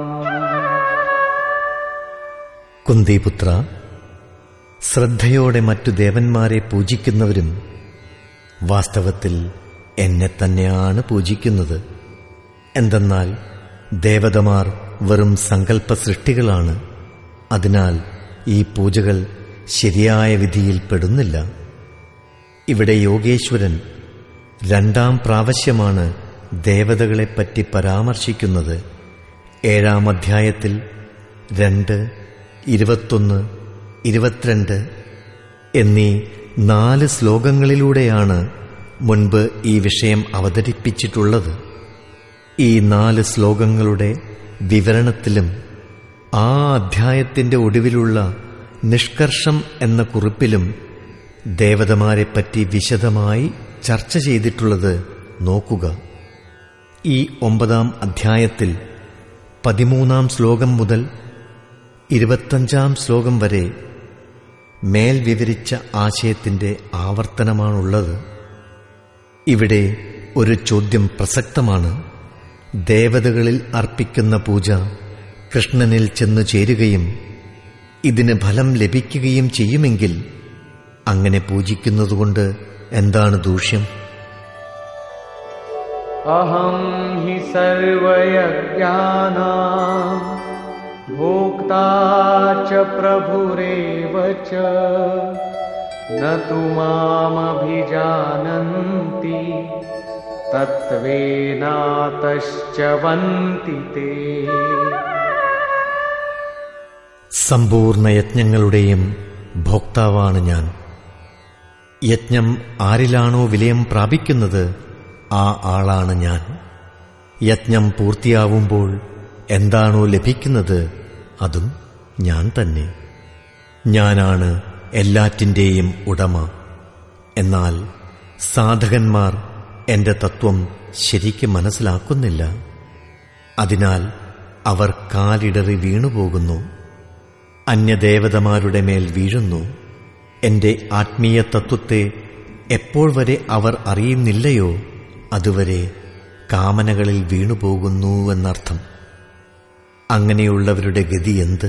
കുന്തിപുത്ര, ശ്രദ്ധയോടെ മറ്റു ദേവന്മാരെ പൂജിക്കുന്നവരും വാസ്തവത്തിൽ എന്നെ തന്നെയാണ് പൂജിക്കുന്നത്. എന്തെന്നാൽ ദേവതമാർ വെറും സങ്കല്പ സൃഷ്ടികളാണ്. അതിനാൽ ഈ പൂജകൾ ശരിയായ വിധിയിൽ പെടുന്നില്ല. ഇവിടെ യോഗേശ്വരൻ രണ്ടാം പ്രാവശ്യമാണ് ദേവതകളെപ്പറ്റി പരാമർശിക്കുന്നത്. ഏഴാം അധ്യായത്തിൽ രണ്ട്, ഇരുപത്തൊന്ന്, ഇരുപത്തിരണ്ട് എന്നീ നാല് ശ്ലോകങ്ങളിലൂടെയാണ് മുൻപ് ഈ വിഷയം അവതരിപ്പിച്ചിട്ടുള്ളത്. ഈ നാല് ശ്ലോകങ്ങളുടെ വിവരണത്തിലും ആ അധ്യായത്തിന്റെ ഒടുവിലുള്ള നിഷ്കർഷം എന്ന കുറിപ്പിലും ദേവതമാരെപ്പറ്റി വിശദമായി ചർച്ച ചെയ്തിട്ടുള്ളത് നോക്കുക. ഈ ഒമ്പതാം അധ്യായത്തിൽ പതിമൂന്നാം ശ്ലോകം മുതൽ ഇരുപത്തഞ്ചാം ശ്ലോകം വരെ മേൽ വിവരിച്ച ആശയത്തിന്റെ ആവർത്തനമാണുള്ളത്. ഇവിടെ ഒരു ചോദ്യം പ്രസക്തമാണ്. ദേവതകളിൽ അർപ്പിക്കുന്ന പൂജ കൃഷ്ണനിൽ ചെന്നു ചേരുകയും ഇതിന് ഫലം ലഭിക്കുകയും ചെയ്യുമെങ്കിൽ അങ്ങനെ പൂജിക്കുന്നതുകൊണ്ട് എന്താണ് ദൂഷ്യം? അഹം ഹി സർവയജ്ഞാനാം ഭോക്താ ച പ്രഭുരേവ ച ന തു മാമഭിജാനന്തി തത്വേനാതശ്ചവന്തി തേ. സമ്പൂർണ്ണ യജ്ഞങ്ങളുടെയും ഭോക്താവാണ് ഞാൻ. യജ്ഞം ആരിലാണോ വിലയം പ്രാപിക്കുന്നത് ആ ആളാണ് ഞാൻ. യജ്ഞം പൂർത്തിയാവുമ്പോൾ എന്താണോ ലഭിക്കുന്നത് അതും ഞാൻ തന്നെ. ഞാനാണ് എല്ലാറ്റിൻ്റെയും ഉടമ. എന്നാൽ സാധകന്മാർ എന്റെ തത്വം ശരിക്കും മനസ്സിലാക്കുന്നില്ല. അതിനാൽ അവർ കാലിടറി വീണുപോകുന്നു, അന്യദേവതമാരുടെ മേൽ വീഴുന്നു. എന്റെ ആത്മീയ തത്വത്തെ എപ്പോൾ വരെ അവർ അറിയുന്നില്ലയോ അതുവരെ കാമനകളിൽ വീണുപോകുന്നുവെന്നർത്ഥം. അങ്ങനെയുള്ളവരുടെ ഗതി എന്ത്?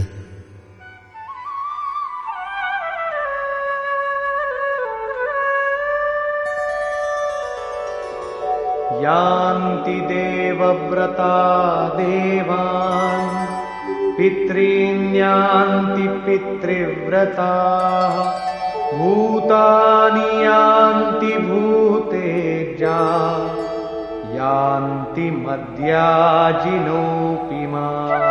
യാന്തി ദേവവ്രതാ ദേവാൻ പിതॄന്യാന്തി പിതൃവ്രതാഃ ഭൂതാനി യാന്തി ഭൂതേജാ യാന്തി മദ്യാജിനോപി മാം.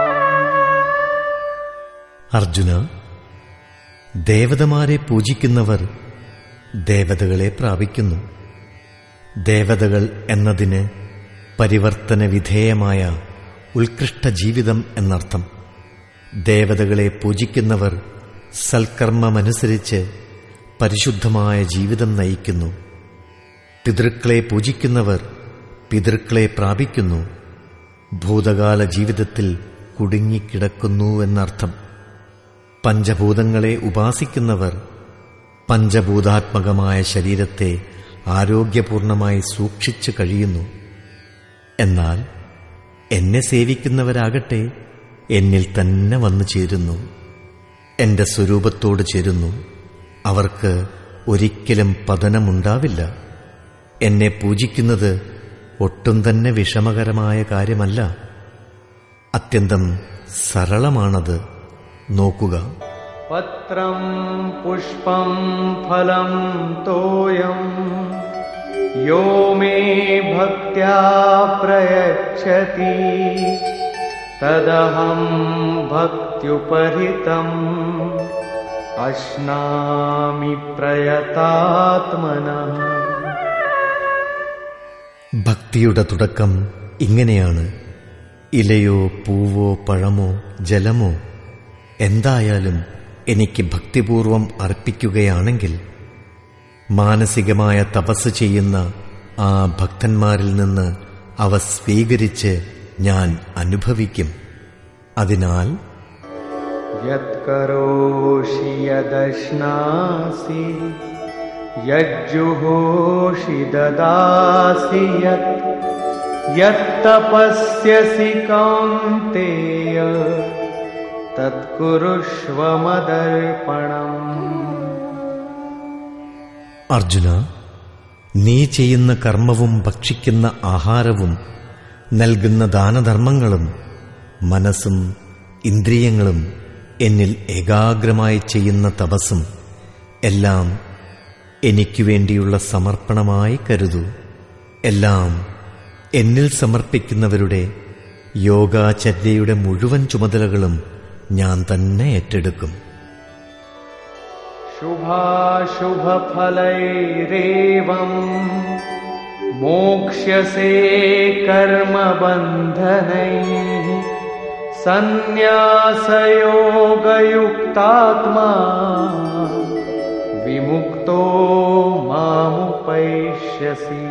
അർജുന, ദേവതമാരെ പൂജിക്കുന്നവർ ദേവതകളെ പ്രാപിക്കുന്നു. ദേവതകൾ എന്നതിന് പരിവർത്തന വിധേയമായ ഉത്കൃഷ്ട ജീവിതം എന്നർത്ഥം. ദേവതകളെ പൂജിക്കുന്നവർ സൽക്കർമ്മമനുസരിച്ച് പരിശുദ്ധമായ ജീവിതം നയിക്കുന്നു. പിതൃക്കളെ പൂജിക്കുന്നവർ പിതൃക്കളെ പ്രാപിക്കുന്നു. ഭൂതകാല ജീവിതത്തിൽ കുടുങ്ങിക്കിടക്കുന്നുവെന്നർത്ഥം. പഞ്ചഭൂതങ്ങളെ ഉപാസിക്കുന്നവർ പഞ്ചഭൂതാത്മകമായ ശരീരത്തെ ആരോഗ്യപൂർണമായി സൂക്ഷിച്ചു കഴിയുന്നു. എന്നാൽ എന്നെ സേവിക്കുന്നവരാകട്ടെ എന്നിൽ തന്നെ വന്നു ചേരുന്നു, എന്റെ സ്വരൂപത്തോട് ചേരുന്നു. അവർക്ക് ഒരിക്കലും പതനമുണ്ടാവില്ല. എന്നെ പൂജിക്കുന്നത് ഒട്ടും തന്നെ വിഷമകരമായ കാര്യമല്ല. അത്യന്തം സരളമാണത്. നോക്കുക. പത്രം പുഷ്പം ഫലം തോയം യോ മേ ഭക്ത്യാ പ്രയച്ഛതി തദഹം ഭക്ത്യുപഹൃതം അശ്നാമി പ്രയതാത്മനഃ. ഭക്തിയുടെ തുടക്കം ഇങ്ങനെയാണ്. ഇലയോ പൂവോ പഴമോ ജലമോ എന്തായാലും എനിക്ക് ഭക്തിപൂർവം അർപ്പിക്കുകയാണെങ്കിൽ മാനസികമായ തപസ് ചെയ്യുന്ന ആ ഭക്തന്മാരിൽ നിന്ന് അവ സ്വീകരിച്ച് ഞാൻ അനുഭവിക്കും. അതിനാൽ യത്കരോഷി യദശ്നാസി യജ്ജുഹോഷി ദദാസി യത് യത്തപസ്യസി കൗന്തേയ തത്കുരുഷ്വ മദർപ്പണം. അർജുന, നീ ചെയ്യുന്ന കർമ്മവും ഭക്ഷിക്കുന്ന ആഹാരവും നൽകുന്ന ദാനധർമ്മങ്ങളും മനസ്സും ഇന്ദ്രിയങ്ങളും എന്നിൽ ഏകാഗ്രമായി ചെയ്യുന്ന തപസ്സും എല്ലാം എനിക്കു വേണ്ടിയുള്ള സമർപ്പണമായി കരുതൂ. എല്ലാം എന്നിൽ സമർപ്പിക്കുന്നവരുടെ യോഗാചര്യയുടെ മുഴുവൻ ചുമതലകളും ഞാൻ തന്നെ ഏറ്റെടുക്കും. ശുഭാശുഭഫലൈരേവം മോക്ഷ്യസേ കർമ്മബന്ധനൈഃ സന്ന്യാസയോഗയുക്താത്മാ വിമുക്തോ മാമുപൈഷ്യസി.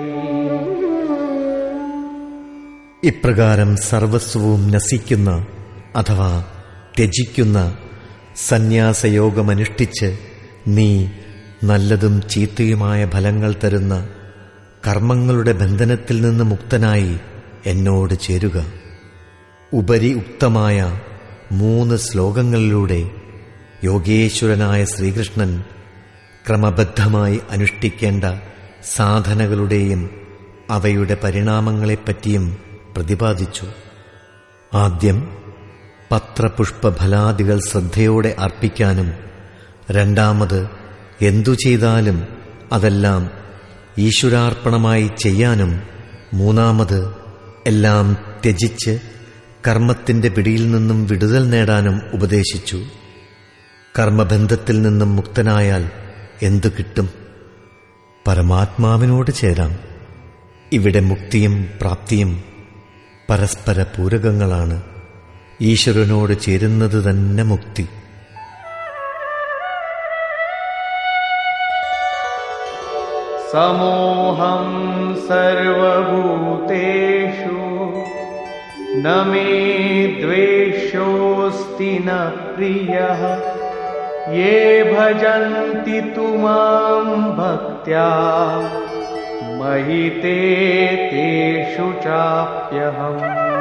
ഇപ്രകാരം സർവസ്വവും നസിക്കുന്ന അഥവാ ത്യജിക്കുന്ന സന്യാസയോഗമനുഷ്ഠിച്ച് നീ നല്ലതും ചീത്തയുമായ ഫലങ്ങൾ തരുന്ന കർമ്മങ്ങളുടെ ബന്ധനത്തിൽ നിന്ന് മുക്തനായി എന്നോട് ചേരുക. ഉപരി ഉക്തമായ മൂന്ന് ശ്ലോകങ്ങളിലൂടെ യോഗേശ്വരനായ ശ്രീകൃഷ്ണൻ ക്രമബദ്ധമായി അനുഷ്ഠിക്കേണ്ട സാധനകളുടെയും അവയുടെ പരിണാമങ്ങളെപ്പറ്റിയും പ്രതിപാദിച്ചു. ആദ്യം പത്രപുഷ്പഫലാദികൾ ശ്രദ്ധയോടെ അർപ്പിക്കാനും, രണ്ടാമത് എന്തു ചെയ്താലും അതെല്ലാം ഈശ്വരാർപ്പണമായി ചെയ്യാനും, മൂന്നാമത് എല്ലാം ത്യജിച്ച് കർമ്മത്തിന്റെ പിടിയിൽ നിന്നും വിടുതൽ നേടാനും ഉപദേശിച്ചു. കർമ്മബന്ധത്തിൽ നിന്നും മുക്തനായാൽ എന്തു കിട്ടും? പരമാത്മാവിനോട് ചേരാം. ഇവിടെ മുക്തിയും പ്രാപ്തിയും പരസ്പര പൂരകങ്ങളാണ്. ഈശ്വരനോട് ചേരുന്നത് തന്നെ മുക്തി. സമോഹം സർവഭൂതേഷു ന മേ ദ്വേഷോസ്തി ന പ്രിയഃ യേ ഭജന്തി തു മാം ഭക്ത്യാ മയി തേ തേഷു ചാപ്യഹം.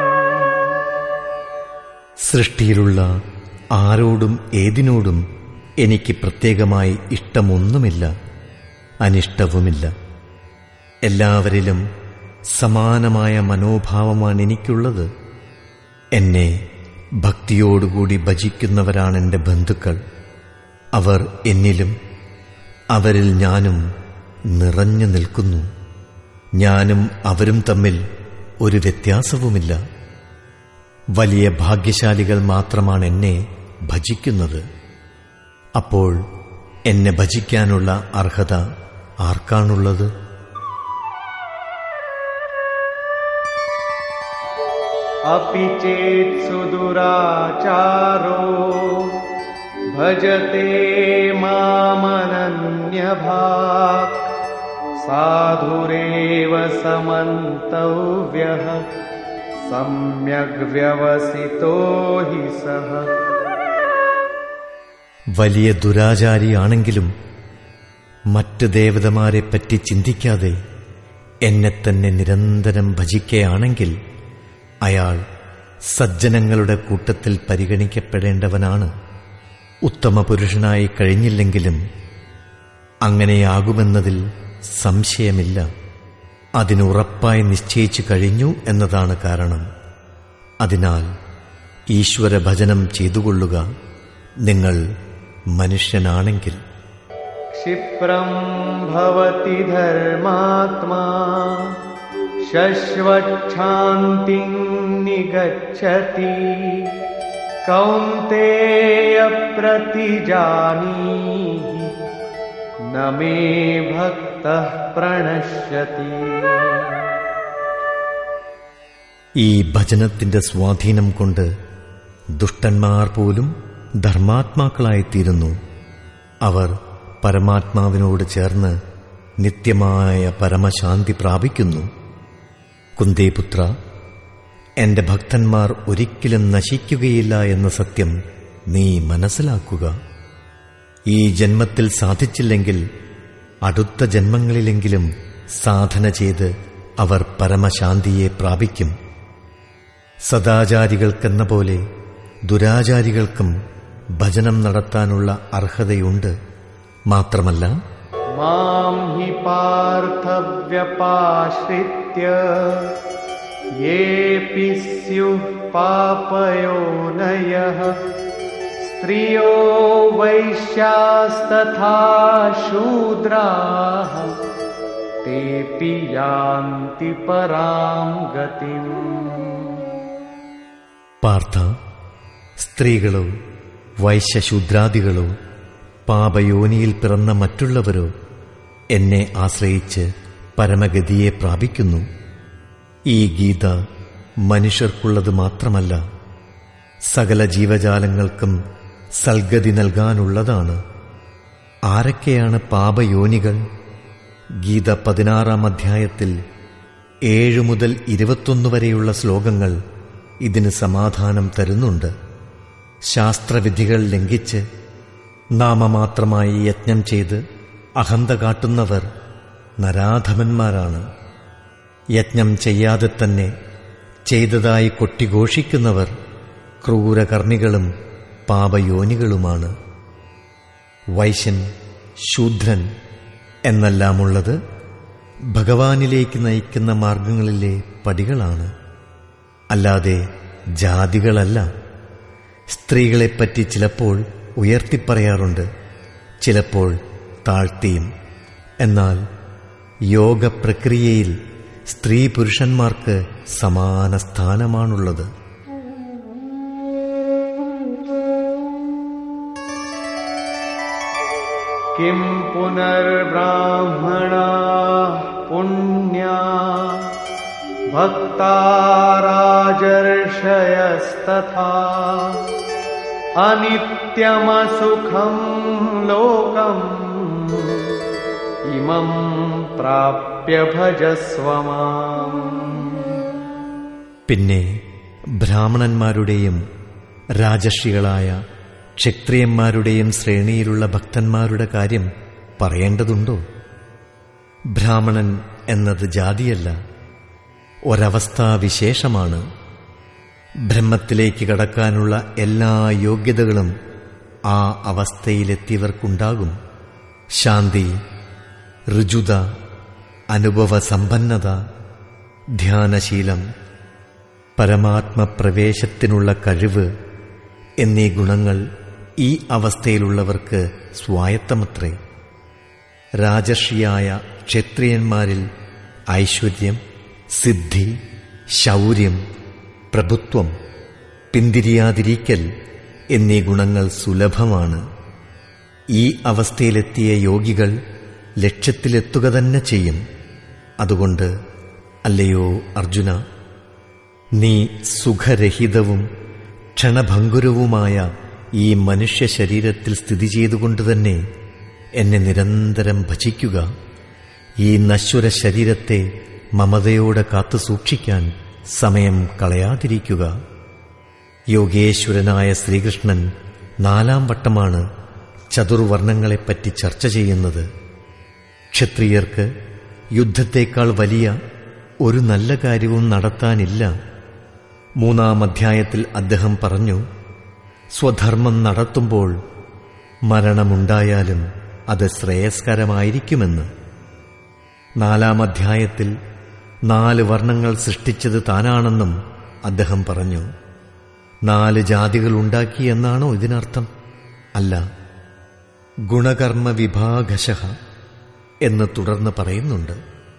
സൃഷ്ടിയിലുള്ള ആരോടും ഏതിനോടും എനിക്ക് പ്രത്യേകമായി ഇഷ്ടമൊന്നുമില്ല, അനിഷ്ടവുമില്ല. എല്ലാവരിലും സമാനമായ മനോഭാവമാണ് എനിക്കുള്ളത്. എന്നെ ഭക്തിയോടുകൂടി ഭജിക്കുന്നവരാണെന്റെ ബന്ധുക്കൾ. അവർ എന്നിലും അവരിൽ ഞാനും നിറഞ്ഞു നിൽക്കുന്നു. ഞാനും അവരും തമ്മിൽ ഒരു വ്യത്യാസവുമില്ല. വലിയ ഭാഗ്യശാലികൾ മാത്രമാണ് എന്നെ ഭജിക്കുന്നത്. അപ്പോൾ എന്നെ ഭജിക്കാനുള്ള അർഹത ആർക്കാണുള്ളത്? അപി ചേത് സുദുരാചാരോ ഭജതേ മാമനന്യഭാഗ് സാധുരേവ സമന്തവ്യഃ സമ്യഗ് വ്യവസിതോ ഹി സഃ. വലിയ ദുരാചാരിയാണെങ്കിലും മറ്റ് ദേവതമാരെപ്പറ്റി ചിന്തിക്കാതെ എന്നെ തന്നെ നിരന്തരം ഭജിക്കുകയാണെങ്കിൽ അയാൾ സജ്ജനങ്ങളുടെ കൂട്ടത്തിൽ പരിഗണിക്കപ്പെടേണ്ടവനാണ്. ഉത്തമ പുരുഷനായി കഴിഞ്ഞില്ലെങ്കിലും അങ്ങനെയാകുമെന്നതിൽ സംശയമില്ല. അതിനുറപ്പായി നിശ്ചയിച്ചു കഴിഞ്ഞു എന്നതാണ് കാരണം. അതിനാൽ ഈശ്വരഭജനം ചെയ്തുകൊള്ളുക, നിങ്ങൾ മനുഷ്യനാണെങ്കിൽ. ക്ഷിപ്രം ഭവതി ധർമാത്മാ ശശ്വച്ഛാന്തിം നിഗച്ഛതി കൗന്തേയ പ്രതിജാനീഹി ന മേ ഭക്തഃ പ്രണശ്യതി. ഈ ഭജനത്തിന്റെ സ്വാധീനം കൊണ്ട് ദുഷ്ടന്മാർ പോലും ധർമാത്മാക്കളായിത്തീരുന്നു. അവർ പരമാത്മാവിനോട് ചേർന്ന് നിത്യമായ പരമശാന്തി പ്രാപിക്കുന്നു. കുന്തിപുത്ര, എന്റെ ഭക്തന്മാർ ഒരിക്കലും നശിക്കുകയില്ല എന്ന സത്യം നീ മനസ്സിലാക്കുക. ഈ ജന്മത്തിൽ സാധിച്ചില്ലെങ്കിൽ അടുത്ത ജന്മങ്ങളിലെങ്കിലും സാധന ചെയ്ത് അവർ പരമശാന്തിയെ പ്രാപിക്കും. സദാചാരികൾക്കെന്ന പോലെ ദുരാചാരികൾക്കും ഭജനം നടത്താനുള്ള അർഹതയുണ്ട്. മാത്രമല്ല, മാം ഹി പാർത്ഥ വ്യപാശ്രിത്യ യേപി സ്യുഃ പാപയോനയഃ സ്ത്രിയോ വൈശ്യാസ്തഥാ ശൂദ്രാഃ തേപി യാന്തി പരാം ഗതിം. പാർത്ഥ, സ്ത്രീകളോ വൈശ്യശൂദ്രാദികളോ പാപയോനിയിൽ പിറന്ന മറ്റുള്ളവരോ എന്നെ ആശ്രയിച്ച് പരമഗതിയെ പ്രാപിക്കുന്നു. ഈ ഗീത മനുഷ്യർക്കുള്ളത് മാത്രമല്ല, സകല ജീവജാലങ്ങൾക്കും സൽഗതി നൽകാനുള്ളതാണ്. ആരൊക്കെയാണ് പാപയോനികൾ? ഗീത പതിനാറാം അധ്യായത്തിൽ ഏഴു മുതൽ ഇരുപത്തൊന്ന് വരെയുള്ള ശ്ലോകങ്ങൾ ഇതിന് സമാധാനം തരുന്നുണ്ട്. ശാസ്ത്രവിധികൾ ലംഘിച്ച് നാമമാത്രമായി യജ്ഞം ചെയ്ത് അഹന്ത കാട്ടുന്നവർ നരാധമന്മാരാണ്. യജ്ഞം ചെയ്യാതെ തന്നെ ചെയ്തതായി കൊട്ടിഘോഷിക്കുന്നവർ ക്രൂരകർമ്മികളും പാപയോനികളുമാണ്. വൈശ്യൻ, ശൂദ്രൻ എന്നെല്ലാമുള്ളത് ഭഗവാനിലേക്ക് നയിക്കുന്ന മാർഗങ്ങളിലെ പടികളാണ്, അല്ലാതെ ജാതികളല്ല. സ്ത്രീകളെപ്പറ്റി ചിലപ്പോൾ ഉയർത്തിപ്പറയാറുണ്ട്, ചിലപ്പോൾ താഴ്ത്തിയും. എന്നാൽ യോഗപ്രക്രിയയിൽ സ്ത്രീ പുരുഷന്മാർക്ക് സമാന സ്ഥാനമാണുള്ളത്. കിം പുനർബ്രാഹ്മണാ പുണ്യാ ഭക്താ രാജർഷയസ്തഥാ അനിത്യമസുഖം ലോകം ഇമം പ്രാപ്യ ഭജസ്വ മാം. പിന്നെ ബ്രാഹ്മണന്മാരുടെയും രാജർഷികളായ ക്ഷത്രിയന്മാരുടെയും ശ്രേണിയിലുള്ള ഭക്തന്മാരുടെ കാര്യം പറയേണ്ടതുണ്ടോ? ബ്രാഹ്മണൻ എന്നത് ജാതിയല്ല, ഒരവസ്ഥാവിശേഷമാണ്. ബ്രഹ്മത്തിലേക്ക് കടക്കാനുള്ള എല്ലാ യോഗ്യതകളും ആ അവസ്ഥയിലെത്തിയവർക്കുണ്ടാകും. ശാന്തി, ഋജുത, അനുഭവസമ്പന്നത, ധ്യാനശീലം, പരമാത്മപ്രവേശത്തിനുള്ള കഴിവ് എന്നീ ഗുണങ്ങൾ ഈ അവസ്ഥയിലുള്ളവർക്ക് സ്വായത്തമത്രേ. രാജർഷിയായ ക്ഷത്രിയന്മാരിൽ ഐശ്വര്യം, സിദ്ധി, ശൗര്യം, പ്രഭുത്വം, പിന്തിരിയാതിരിക്കൽ എന്നീ ഗുണങ്ങൾ സുലഭമാണ്. ഈ അവസ്ഥയിലെത്തിയ യോഗികൾ ലക്ഷ്യത്തിലെത്തുക തന്നെ ചെയ്യും. അതുകൊണ്ട് അല്ലയോ അർജുന, നീ സുഖരഹിതവും ക്ഷണഭംഗുരവുമായ ഈ മനുഷ്യ ശരീരത്തിൽ സ്ഥിതി ചെയ്തുകൊണ്ടുതന്നെ എന്നെ നിരന്തരം ഭജിക്കുക. ഈ നശ്വര ശരീരത്തെ മമതയോടെ കാത്തു സൂക്ഷിക്കാൻ സമയം കളയാതിരിക്കുക. യോഗേശ്വരനായ ശ്രീകൃഷ്ണൻ നാലാം വട്ടമാണ് ചതുർവർണ്ണങ്ങളെപ്പറ്റി ചർച്ച ചെയ്യുന്നത്. ക്ഷത്രിയർക്ക് യുദ്ധത്തേക്കാൾ വലിയ ഒരു നല്ല കാര്യവും നടത്താനില്ല. മൂന്നാം അധ്യായത്തിൽ അദ്ദേഹം പറഞ്ഞു, സ്വധർമ്മം നടത്തുമ്പോൾ മരണമുണ്ടായാലും അത് ശ്രേയസ്കരമായിരിക്കുമെന്ന്. നാലാം അധ്യായത്തിൽ നാല് വർണ്ണങ്ങൾ സൃഷ്ടിച്ചത് താനാണെന്നും അദ്ദേഹം പറഞ്ഞു. നാല് ജാതികളുണ്ടാക്കി എന്നാണോ ഇതിനർത്ഥം? അല്ല. ഗുണകർമ്മ വിഭാഗശഃ എന്ന് തുടർന്ന് പറയുന്നുണ്ട്.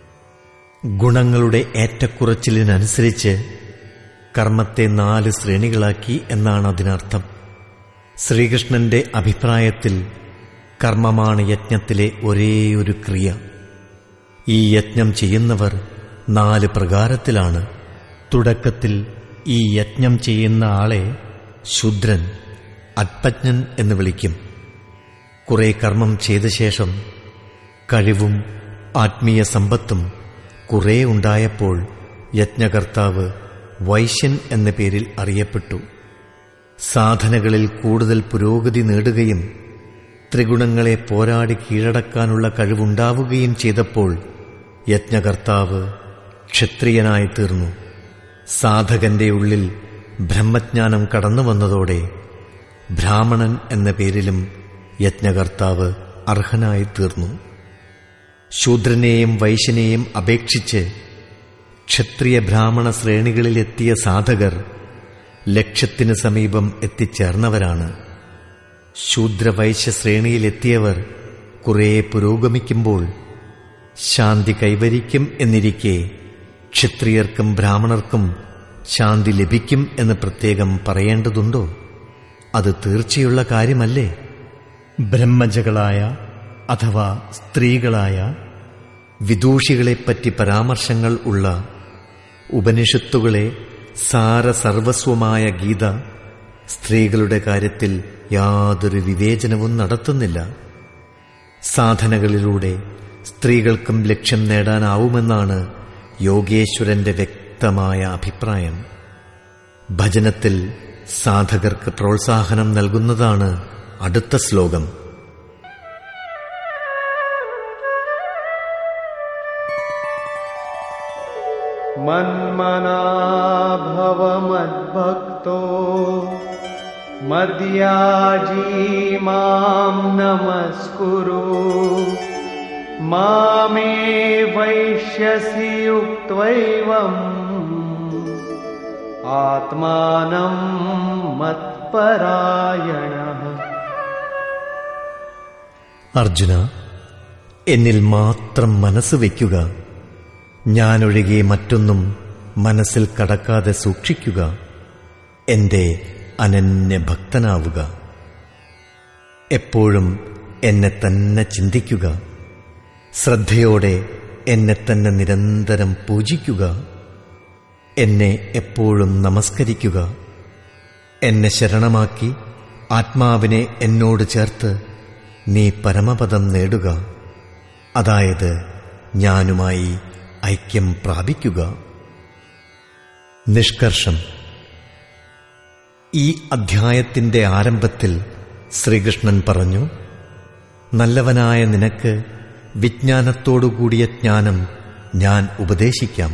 ഗുണങ്ങളുടെ ഏറ്റക്കുറച്ചിലിനനുസരിച്ച് കർമ്മത്തെ നാല് ശ്രേണികളാക്കി എന്നാണ് അതിനർത്ഥം. ശ്രീകൃഷ്ണന്റെ അഭിപ്രായത്തിൽ കർമ്മമാണ് യജ്ഞത്തിലെ ഒരേയൊരു ക്രിയ. ഈ യജ്ഞം ചെയ്യുന്നവർ നാല് പ്രകാരത്തിലാണ്. തുടക്കത്തിൽ ഈ യജ്ഞം ചെയ്യുന്ന ആളെ ശൂദ്രൻ, അല്പജ്ഞൻ എന്ന് വിളിക്കും. കുറെ കർമ്മം ചെയ്ത ശേഷം കഴിവും ആത്മീയ സമ്പത്തും കുറേ ഉണ്ടായപ്പോൾ യജ്ഞകർത്താവ് വൈശ്യൻ എന്ന പേരിൽ അറിയപ്പെട്ടു. സാധനകളിൽ കൂടുതൽ പുരോഗതി നേടുകയും ത്രിഗുണങ്ങളെ പോരാടി കീഴടക്കാനുള്ള കഴിവുണ്ടാവുകയും ചെയ്തപ്പോൾ യജ്ഞകർത്താവ് ക്ഷത്രിയനായി തീർന്നു. സാധകന്റെ ഉള്ളിൽ ബ്രഹ്മജ്ഞാനം കടന്നു വന്നതോടെ ബ്രാഹ്മണൻ എന്ന പേരിലും യജ്ഞകർത്താവ് അർഹനായി തീർന്നു. ശൂദ്രനെയും വൈശ്യനെയും അപേക്ഷിച്ച് ക്ഷത്രിയ ബ്രാഹ്മണ ശ്രേണികളിലെത്തിയ സാധകർ ലക്ഷ്യത്തിനു സമീപം എത്തിച്ചേർന്നവരാണ്. ശൂദ്രവൈശ്യ ശ്രേണിയിലെത്തിയവർ കുറേ പുരോഗമിക്കുമ്പോൾ ശാന്തി കൈവരിക്കും എന്നിരിക്കെ ക്ഷത്രിയർക്കും ബ്രാഹ്മണർക്കും ശാന്തി ലഭിക്കും എന്ന് പ്രത്യേകം പറയേണ്ടതുണ്ടോ? അത് തീർച്ചയുള്ള കാര്യമല്ലേ? ബ്രഹ്മജകളായ അഥവാ സ്ത്രീകളായ വിദൂഷികളെപ്പറ്റി പരാമർശങ്ങൾ ഉള്ള ഉപനിഷത്തുകളെ സാരസർവസ്വമായ ഗീത സ്ത്രീകളുടെ കാര്യത്തിൽ യാതൊരു വിവേചനവും നടത്തുന്നില്ല. സാധനകളിലൂടെ സ്ത്രീകൾക്കും ലക്ഷ്യം നേടാനാവുമെന്നാണ് യോഗേശ്വരന്റെ വ്യക്തമായ അഭിപ്രായം. ഭജനത്തിൽ സാധകർക്ക് പ്രോത്സാഹനം നൽകുന്നതാണ് അടുത്ത ശ്ലോകം. മന്മനാ ഭവ മദ്ഭക്തോ മദ്യാജീ മാം നമസ്കുരു മാമേ വൈശ്യസി യുക്ത്വൈവം ആത്മാനം മത്പരായണഃ. അർജുന, എന്നിൽ മാത്രം മനസ്സ് വയ്ക്കുക. ഞാനൊഴികെ മറ്റൊന്നും മനസ്സിൽ കടക്കാതെ സൂക്ഷിക്കുക. എന്റെ അനന്യഭക്തനാവുക. എപ്പോഴും എന്നെ തന്നെ ചിന്തിക്കുക. ശ്രദ്ധയോടെ എന്നെ തന്നെ നിരന്തരം പൂജിക്കുക. എന്നെ എപ്പോഴും നമസ്കരിക്കുക. എന്നെ ശരണമാക്കി ആത്മാവിനെ എന്നോട് ചേർത്ത് നീ പരമപദം നേടുക. അതായത് ഞാനുമായി ഐക്യം പ്രാപിക്കുക. നിഷ്കർഷം. ഈ അധ്യായത്തിന്റെ ആരംഭത്തിൽ ശ്രീകൃഷ്ണൻ പറഞ്ഞു, നല്ലവനായ നിനക്ക് വിജ്ഞാനത്തോടുകൂടിയ ജ്ഞാനം ഞാൻ ഉപദേശിക്കാം.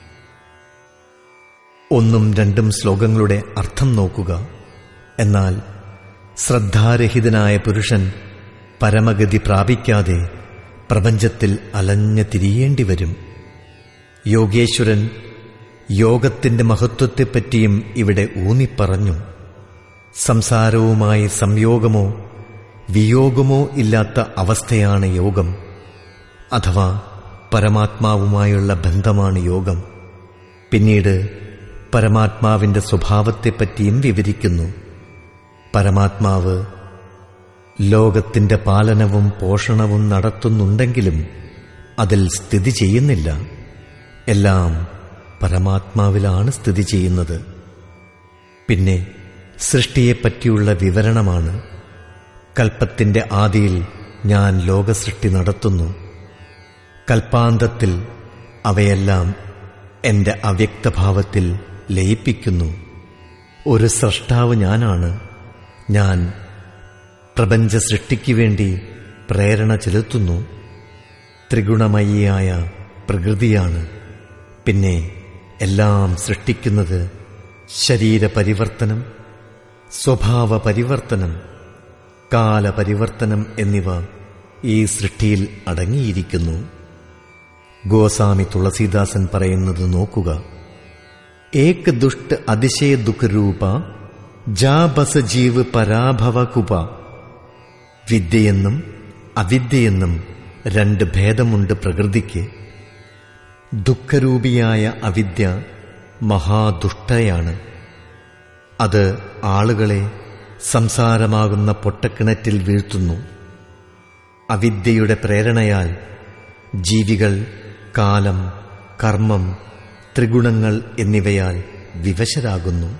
ഒന്നും രണ്ടും ശ്ലോകങ്ങളുടെ അർത്ഥം നോക്കുക. എന്നാൽ ശ്രദ്ധാരഹിതനായ പുരുഷൻ പരമഗതി പ്രാപിക്കാതെ പ്രപഞ്ചത്തിൽ അലഞ്ഞു തിരിയേണ്ടി വരും. യോഗേശ്വരൻ യോഗത്തിന്റെ മഹത്വത്തെപ്പറ്റിയും ഇവിടെ ഊന്നിപ്പറഞ്ഞു. സംസാരവുമായി സംയോഗമോ വിയോഗമോ ഇല്ലാത്ത അവസ്ഥയാണ് യോഗം, അഥവാ പരമാത്മാവുമായുള്ള ബന്ധമാണ് യോഗം. പിന്നീട് പരമാത്മാവിന്റെ സ്വഭാവത്തെപ്പറ്റിയും വിവരിക്കുന്നു. പരമാത്മാവ് ലോകത്തിന്റെ പാലനവും പോഷണവും നടത്തുന്നുണ്ടെങ്കിലും അതിൽ സ്ഥിതി ചെയ്യുന്നില്ല. എല്ലാം പരമാത്മാവിലാണ് സ്ഥിതി ചെയ്യുന്നത്. പിന്നെ സൃഷ്ടിയെപ്പറ്റിയുള്ള വിവരണമാണ്. കൽപ്പത്തിന്റെ ആദിയിൽ ഞാൻ ലോകസൃഷ്ടി നടത്തുന്നു. കൽപ്പാന്തത്തിൽ അവയെല്ലാം എന്റെ അവ്യക്തഭാവത്തിൽ ലയിപ്പിക്കുന്നു. ഒരു സ്രഷ്ടാവ് ഞാനാണ്. ഞാൻ പ്രപഞ്ച സൃഷ്ടിക്കു വേണ്ടി പ്രേരണ ചെലുത്തുന്നു. ത്രിഗുണമയിയായ പ്രകൃതിയാണ്. പിന്നെ എല്ലാം സൃഷ്ടിക്കുന്നത് ശരീരപരിവർത്തനം, സ്വഭാവ പരിവർത്തനം, കാലപരിവർത്തനം എന്നിവ ഈ സൃഷ്ടിയിൽ അടങ്ങിയിരിക്കുന്നു. ഗോസ്വാമി തുളസീദാസൻ പറയുന്നത് നോക്കുക. ഏക് ദുഷ്ട അതിശയ ദുഃഖരൂപ ജാ ബസ ജീവ് പരാഭവ കുപ. വിദ്യയെന്നും അവിദ്യയെന്നും രണ്ട് ഭേദമുണ്ട് പ്രകൃതിക്ക്. ദുഃഖരൂപിയായ അവിദ്യ മഹാദുഷ്ടയാണ്. അത് ആളുകളെ സംസാരമാകുന്ന പൊട്ടക്കിണറ്റിൽ വീഴ്ത്തുന്നു. അവിദ്യയുടെ പ്രേരണയാൽ ജീവികൾ കാലം, കർമ്മം, ത്രിഗുണങ്ങൾ എന്നിവയാൽ വിവശരാകുന്നു.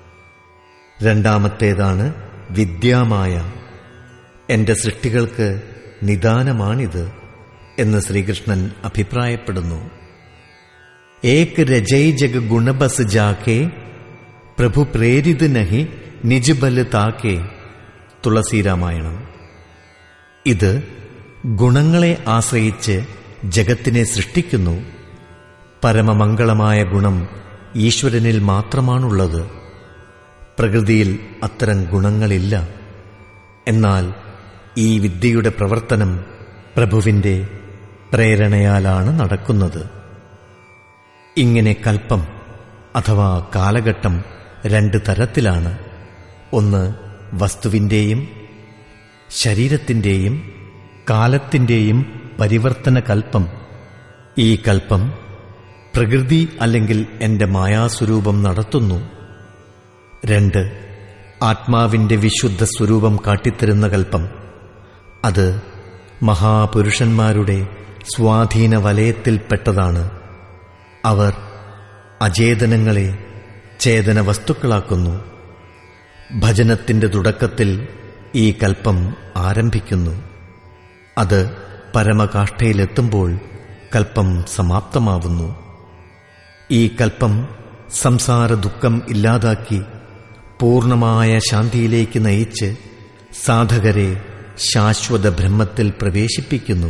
രണ്ടാമത്തേതാണ് വിദ്യാമായ. എന്റെ സൃഷ്ടികൾക്ക് നിദാനമാണിത്. എന്ന് ശ്രീകൃഷ്ണൻ അഭിപ്രായപ്പെടുന്നു. ഏക് രജൈ ജഗ് ഗുണബസ് ജാകെ പ്രഭു പ്രേരിത് നഹി നിജ് ബല് താകെ. തുളസീരാമായണം. ഇത് ഗുണങ്ങളെ ആശ്രയിച്ച് ജഗത്തിനെ സൃഷ്ടിക്കുന്നു. പരമമംഗളമായ ഗുണം ഈശ്വരനിൽ മാത്രമാണുള്ളത്. പ്രകൃതിയിൽ അത്തരം ഗുണങ്ങളില്ല. എന്നാൽ ഈ വിദ്യയുടെ പ്രവർത്തനം പ്രഭുവിന്റെ പ്രേരണയാലാണ് നടക്കുന്നത്. ഇങ്ങനെ കൽപ്പം അഥവാ കാലഘട്ടം രണ്ട് തരത്തിലാണ്. ഒന്ന് വസ്തുവിന്റെയും ശരീരത്തിന്റെയും കാലത്തിന്റെയും പരിവർത്തന കൽപ്പം. ഈ കൽപ്പം പ്രകൃതി അല്ലെങ്കിൽ എന്റെ മായാസ്വരൂപം നടത്തുന്നു. രണ്ട് ആത്മാവിന്റെ വിശുദ്ധ സ്വരൂപം കാട്ടിത്തരുന്ന കൽപ്പം. അത് മഹാപുരുഷന്മാരുടെ സ്വാധീന വലയത്തിൽപ്പെട്ടതാണ്. അവർ അചേതനങ്ങളെ ചേതന വസ്തുക്കളാക്കുന്നു. ഭജനത്തിന്റെ തുടക്കത്തിൽ ഈ കൽപ്പം ആരംഭിക്കുന്നു. അത് പരമകാഷ്ഠയിലെത്തുമ്പോൾ കൽപ്പം സമാപ്തമാവുന്നു. ഈ കൽപ്പം സംസാര ദുഃഖം ഇല്ലാതാക്കി പൂർണ്ണമായ ശാന്തിയിലേക്ക് നയിച്ച് സാധകരെ ശാശ്വത ബ്രഹ്മത്തിൽ പ്രവേശിപ്പിക്കുന്നു.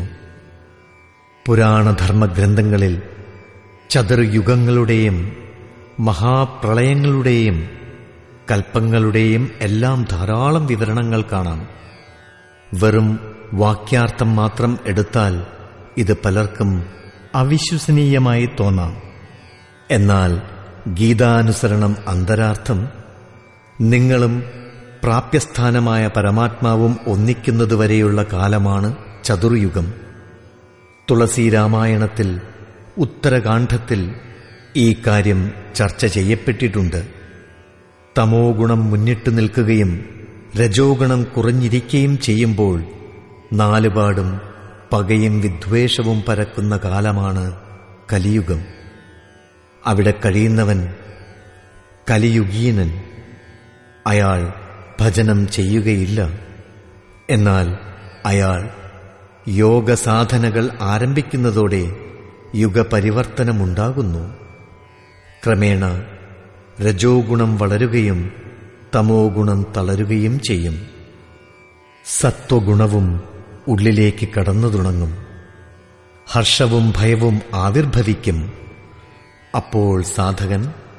പുരാണധർമ്മഗ്രന്ഥങ്ങളിൽ ചതുർയുഗങ്ങളുടെയും മഹാപ്രളയങ്ങളുടെയും കൽപ്പങ്ങളുടെയും എല്ലാം ധാരാളം വിവരണങ്ങൾ കാണാം. വെറും വാക്യാർത്ഥം മാത്രം എടുത്താൽ ഇത് പലർക്കും അവിശ്വസനീയമായി തോന്നാം. എന്നാൽ ഗീതാനുസരണം അന്തരാർത്ഥം നിങ്ങളും പ്രാപ്യസ്ഥാനമായ പരമാത്മാവും ഒന്നിക്കുന്നതുവരെയുള്ള കാലമാണ് ചതുർയുഗം. തുളസീരാമായണത്തിൽ ഉത്തരകാണ്ഡത്തിൽ ഈ കാര്യം ചർച്ച ചെയ്യപ്പെട്ടിട്ടുണ്ട്. തമോ ഗുണം മുന്നിട്ട് നിൽക്കുകയും രജോ ഗുണം കുറഞ്ഞിരിക്കുകയും ചെയ്യുമ്പോൾ നാലുപാടും പകയും വിദ്വേഷവും പരക്കുന്ന കാലമാണ് കലിയുഗം. അവിടെ കഴിയുന്നവൻ കലിയുഗീനൻ. അയാൾ ഭജനം ചെയ്യുകയില്ല. എന്നാൽ അയാൾ യോഗസാധനകൾ ആരംഭിക്കുന്നതോടെ യുഗപരിവർത്തനമുണ്ടാകുന്നു. ക്രമേണ രജോ ഗുണം വളരുകയും തമോ ഗുണം തളരുകയും ചെയ്യും. സത്വഗുണവും ഉള്ളിലേക്ക് കടന്നു തുടങ്ങും. ഹർഷവും ഭയവും ആവിർഭവിക്കും. അപ്പോൾ സാധകൻ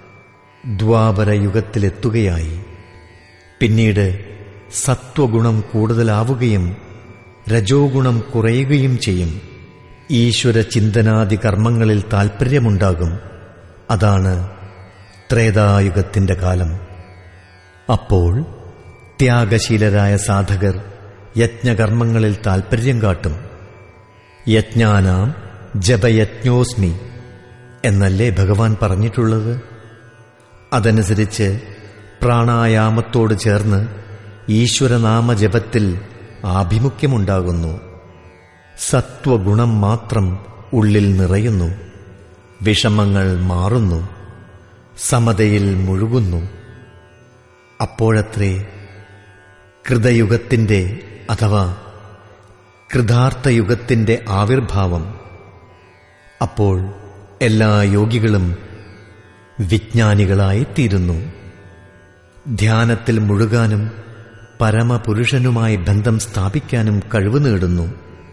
ദ്വാപരയുഗത്തിലെത്തുകയായി. പിന്നീട് സത്വഗുണം കൂടുതലാവുകയും രജോ ഗുണം കുറയുകയും ചെയ്യും. ഈശ്വര ചിന്തനാദി കർമ്മങ്ങളിൽ താൽപ്പര്യമുണ്ടാകും. അതാണ് ത്രേതായുഗത്തിന്റെ കാലം. അപ്പോൾ ത്യാഗശീലരായ സാധകർ യജ്ഞകർമ്മങ്ങളിൽ താൽപ്പര്യം കാട്ടും. യജ്ഞാനാം ജപയജ്ഞോസ്മി എന്നല്ലേ ഭഗവാൻ പറഞ്ഞിട്ടുള്ളത്? അതനുസരിച്ച് പ്രാണായാമത്തോട് ചേർന്ന് ഈശ്വരനാമജപത്തിൽ ആഭിമുഖ്യമുണ്ടാകുന്നു. സത്വഗുണം മാത്രം ഉള്ളിൽ നിറയുന്നു. വിഷമങ്ങൾ മാറുന്നു. സമതയിൽ മുഴുകുന്നു. അപ്പോഴത്രേ കൃതയുഗത്തിന്റെ അഥവാ കൃതാർത്ഥയുഗത്തിന്റെ ആവിർഭാവം. അപ്പോൾ എല്ലാ യോഗികളും വിജ്ഞാനികളായിത്തീരുന്നു. ധ്യാനത്തിൽ മുഴുകാനും പരമപുരുഷനുമായി ബന്ധം സ്ഥാപിക്കാനും കഴിവ് നേടുന്നു.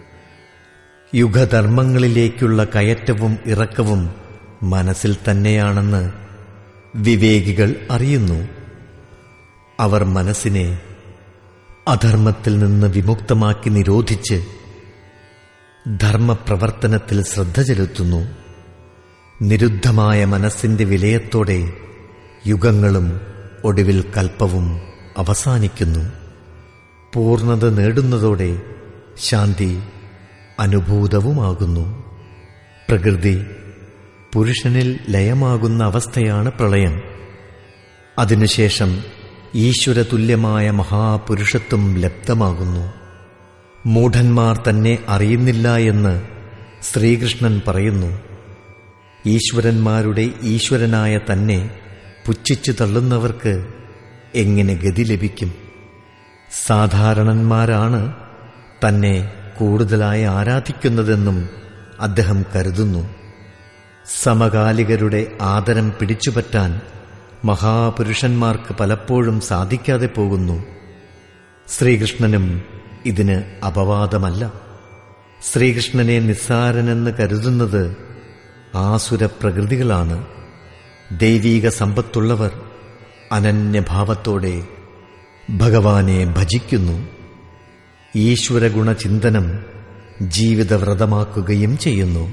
യുഗധർമ്മങ്ങളിലേക്കുള്ള കയറ്റവും ഇറക്കവും മനസ്സിൽ തന്നെയാണെന്ന് വിവേകികൾ അറിയുന്നു. അവർ മനസ്സിനെ അധർമ്മത്തിൽ നിന്ന് വിമുക്തമാക്കി നിരോധിച്ച് ധർമ്മപ്രവർത്തനത്തിൽ ശ്രദ്ധ ചെലുത്തുന്നു. നിരുദ്ധമായ മനസ്സിന്റെ വിലയത്തോടെ യുഗങ്ങളും ഒടുവിൽ കൽപ്പവും അവസാനിക്കുന്നു. പൂർണ്ണത നേടുന്നതോടെ ശാന്തി അനുഭൂതവുമാകുന്നു. പ്രകൃതി പുരുഷനിൽ ലയമാകുന്ന അവസ്ഥയാണ് പ്രളയം. അതിനുശേഷം ഈശ്വരതുല്യമായ മഹാപുരുഷത്വം ലബ്ധമാകുന്നു. മൂഢന്മാർ തന്നെ അറിയുന്നില്ല എന്ന് ശ്രീകൃഷ്ണൻ പറയുന്നു. ഈശ്വരന്മാരുടെ ഈശ്വരനായ തന്നെ പുച്ഛിച്ചു തള്ളുന്നവർക്ക് എങ്ങനെ ഗതി ലഭിക്കും? സാധാരണന്മാരാണ് തന്നെ കൂടുതലായി ആരാധിക്കുന്നതെന്നും അദ്ദേഹം കരുതുന്നു. സമകാലികരുടെ ആദരം പിടിച്ചുപറ്റാൻ മഹാപുരുഷന്മാർക്ക് പലപ്പോഴും സാധിക്കാതെ പോകുന്നു. ശ്രീകൃഷ്ണനും ഇതിന് അപവാദമല്ല. ശ്രീകൃഷ്ണനെ നിസ്സാരനെന്ന് കരുതുന്നത് ആസുരപ്രകൃതികളാണ്. ദൈവീക സമ്പത്തുള്ളവർ അനന്യഭാവത്തോടെ ഭഗവാനെ ഭജിക്കുന്നു. ഈശ്വരഗുണചിന്തനം ജീവിതവ്രതമാക്കുകയും ചെയ്യുന്നു.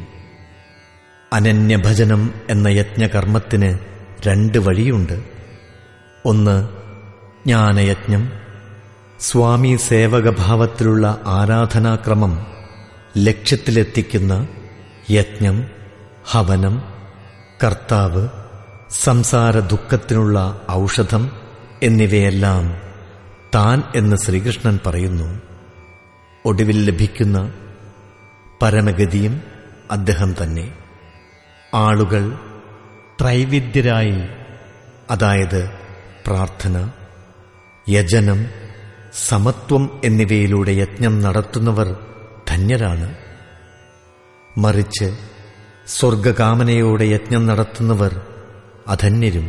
അനന്യഭജനം എന്ന യജ്ഞകർമ്മത്തിന് രണ്ട് വഴിയുണ്ട്. ഒന്ന് ജ്ഞാനയജ്ഞം, സ്വാമി സേവകഭാവത്തിലുള്ള ആരാധനാക്രമം, ലക്ഷ്യത്തിലെത്തിക്കുന്ന യജ്ഞം, ഹവനം, കർത്താവ്, സംസാര ദുഃഖത്തിനുള്ള ഔഷധം എന്നിവയെല്ലാം താൻ എന്ന് ശ്രീകൃഷ്ണൻ പറയുന്നു. ഒടുവിൽ ലഭിക്കുന്ന പരമഗതിയും അദ്ദേഹം തന്നെ. ആളുകൾ ത്രൈവിദ്യരായി, അതായത് പ്രാർത്ഥന, യജനം, സമത്വം എന്നിവയിലൂടെ യജ്ഞം നടത്തുന്നവർ ധന്യരാണ്. മറിച്ച് സ്വർഗകാമനയോടെ യജ്ഞം നടത്തുന്നവർ അധന്യരും.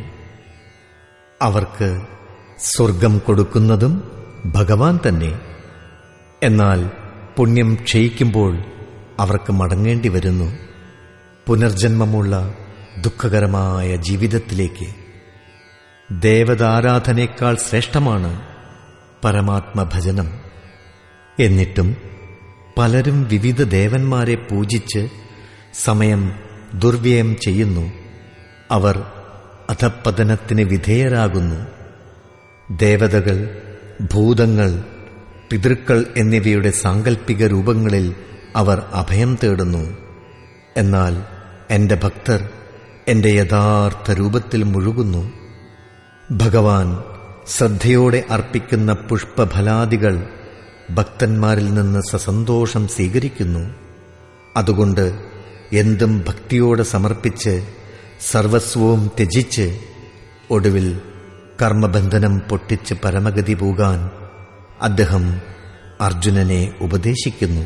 അവർക്ക് സ്വർഗം കൊടുക്കുന്നതും ഭഗവാൻ തന്നെ. എന്നാൽ പുണ്യം ക്ഷയിക്കുമ്പോൾ അവർക്ക് മടങ്ങേണ്ടി വരുന്നു പുനർജന്മമുള്ള ദുഃഖകരമായ ജീവിതത്തിലേക്ക്. ദേവതാരാധനയേക്കാൾ ശ്രേഷ്ഠമാണ് പരമാത്മഭജനം. എന്നിട്ടും പലരും വിവിധ ദേവന്മാരെ പൂജിച്ച് സമയം ദുർവ്യയം ചെയ്യുന്നു. അവർ അധപ്പതനത്തിന് വിധേയരാകുന്നു. ദേവതകൾ, ഭൂതങ്ങൾ, പിതൃക്കൾ എന്നിവയുടെ സാങ്കല്പിക രൂപങ്ങളിൽ അവർ അഭയം തേടുന്നു. എന്നാൽ എന്റെ ഭക്തർ എന്റെ യഥാർത്ഥ രൂപത്തിൽ മുഴുകുന്നു. ഭഗവാൻ ശ്രദ്ധയോടെ അർപ്പിക്കുന്ന പുഷ്പഫലാദികൾ ഭക്തന്മാരിൽ നിന്ന് സസന്തോഷം സ്വീകരിക്കുന്നു. അതുകൊണ്ട് എന്തും ഭക്തിയോടെ സമർപ്പിച്ച് സർവസ്വവും ത്യജിച്ച് ഒടുവിൽ കർമ്മബന്ധനം പൊട്ടിച്ച് പരമഗതി പോകാൻ അദ്ദേഹം അർജുനനെ ഉപദേശിക്കുന്നു.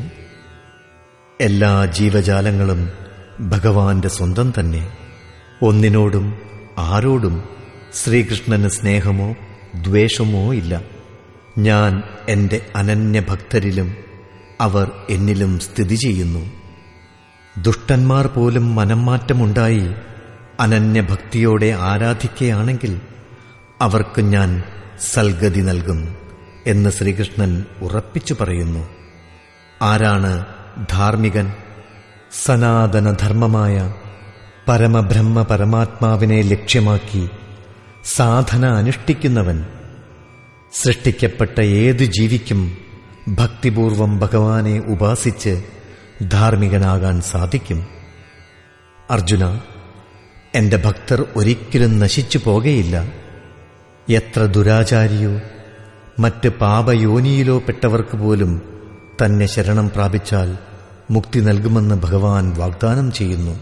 എല്ലാ ജീവജാലങ്ങളും ഭഗവാന്റെ സ്വന്തം തന്നെ. ഒന്നിനോടും ആരോടും ശ്രീകൃഷ്ണന് സ്നേഹമോ ദ്വേഷമോ ഇല്ല. ഞാൻ എന്റെ അനന്യഭക്തരിലും അവർ എന്നിലും സ്ഥിതി ചെയ്യുന്നു. ദുഷ്ടന്മാർ പോലും മനംമാറ്റമുണ്ടായി അനന്യഭക്തിയോടെ ആരാധിക്കുകയാണെങ്കിൽ അവർക്ക് ഞാൻ സൽഗതി നൽകും എന്ന് ശ്രീകൃഷ്ണൻ ഉറപ്പിച്ചു പറയുന്നു. ആരാണ് ധാർമ്മികൻ? സനാതനധർമ്മമായ പരമബ്രഹ്മ പരമാത്മാവിനെ ലക്ഷ്യമാക്കി സാധന അനുഷ്ഠിക്കുന്നവൻ. സൃഷ്ടിക്കപ്പെട്ട ഏതു ജീവിക്കും ഭക്തിപൂർവം ഭഗവാനെ ഉപാസിച്ച് ധാർമ്മികനാകാൻ സാധിക്കും. അർജുന, എന്റെ ഭക്തർ ഒരിക്കലും നശിച്ചു പോകയില്ല. എത്ര ദുരാചാരിയോ മറ്റ് പാപയോനിയിലോ പെട്ടവർക്ക് പോലും തന്നെ ശരണം പ്രാപിച്ചാൽ മുക്തി നൽകുമെന്ന് ഭഗവാൻ വാഗ്ദാനം ചെയ്യുന്നു.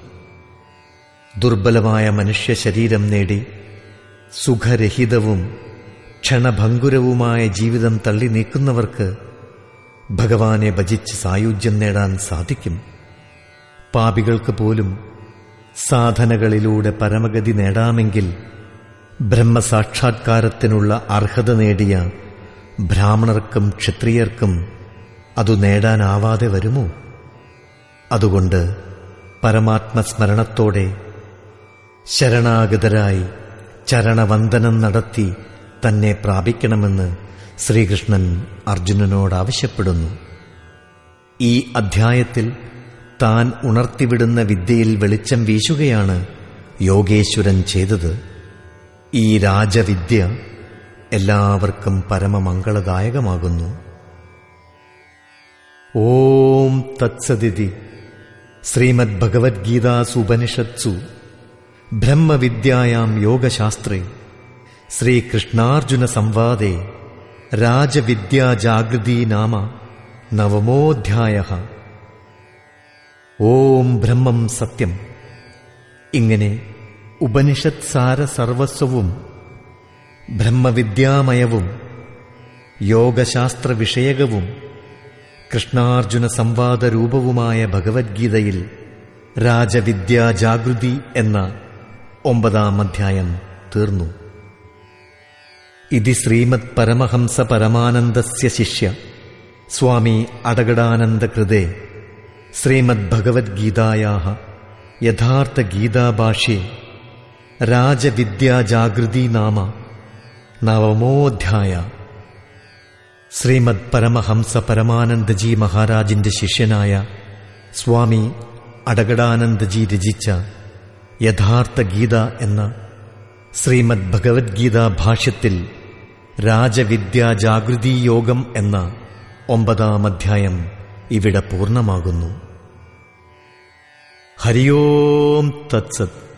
ദുർബലമായ മനുഷ്യ ശരീരം നേടി സുഖരഹിതവും ക്ഷണഭംഗുരവുമായ ജീവിതം തള്ളി നീക്കുന്നവർക്ക് ഭഗവാനെ ഭജിച്ച് സായുജ്യം നേടാൻ സാധിക്കും. പാപികൾക്ക് പോലും സാധനകളിലൂടെ പരമഗതി നേടാമെങ്കിൽ ബ്രഹ്മസാക്ഷാത്കാരത്തിനുള്ള അർഹത നേടിയ ബ്രാഹ്മണർക്കും ക്ഷത്രിയർക്കും അതു നേടാനാവാതെ വരുമോ? അതുകൊണ്ട് പരമാത്മസ്മരണത്തോടെ ശരണാഗതരായി ചരണവന്ദനം നടത്തി തന്നെ പ്രാപിക്കണമെന്ന് ശ്രീകൃഷ്ണൻ അർജുനനോട് ആവശ്യപ്പെടുന്നു. ഈ അധ്യായത്തിൽ താൻ ഉണർത്തിവിടുന്ന വിദ്യയിൽ വെളിച്ചം വീശുകയാണ് യോഗേശ്വരൻ ചെയ്തത്. ഈ രാജവിദ്യ എല്ലാവർക്കും പരമമംഗളദായകമാകുന്നു. ഓം തത്സദിതി. ശ്രീമദ് ഭഗവദ്ഗീതാസു ഉപനിഷത്സു ബ്രഹ്മവിദ്യായാം യോഗശാസ്ത്രേ ശ്രീകൃഷ്ണാർജുന സംവാദേ രാജവിദ്യാജാഗൃതി നാമ നവമോധ്യായഃ. ഓം ബ്രഹ്മം സത്യം. ഇങ്ങനെ ഉപനിഷത് സാര സർവസ്വവും ബ്രഹ്മവിദ്യാമയവും യോഗശാസ്ത്ര വിഷയകവും കൃഷ്ണാർജുന സംവാദ രൂപവുമായ ഭഗവത്ഗീതയിൽ രാജവിദ്യാജാഗൃതി എന്ന ഒമ്പതാം അധ്യായം തീർന്നു. ഇതി ശ്രീമദ് പരമഹംസ പരമാനന്ദസ്യ ശിഷ്യ സ്വാമി അടകടാനന്ദകൃതേ ശ്രീമദ് ഭഗവദ്ഗീതായാഃ യഥാർത്ഥ ഗീതാഭാഷ്യെ രാജവിദ്യാജാഗൃതി നാമ നവമോധ്യായ. ശ്രീമദ് പരമഹംസ പരമാനന്ദജി മഹാരാജിന്റെ ശിഷ്യനായ സ്വാമി അടകടാനന്ദജി രചിച്ച യഥാർത്ഥ ഗീത എന്ന ശ്രീമദ് ഭഗവദ്ഗീതാ ഭാഷ്യത്തിൽ രാജവിദ്യാജാഗൃതി യോഗം എന്ന ഒമ്പതാം അധ്യായം ഇവിടെ പൂർണ്ണമാകുന്നു. ഹരി ഓം തത്സത്.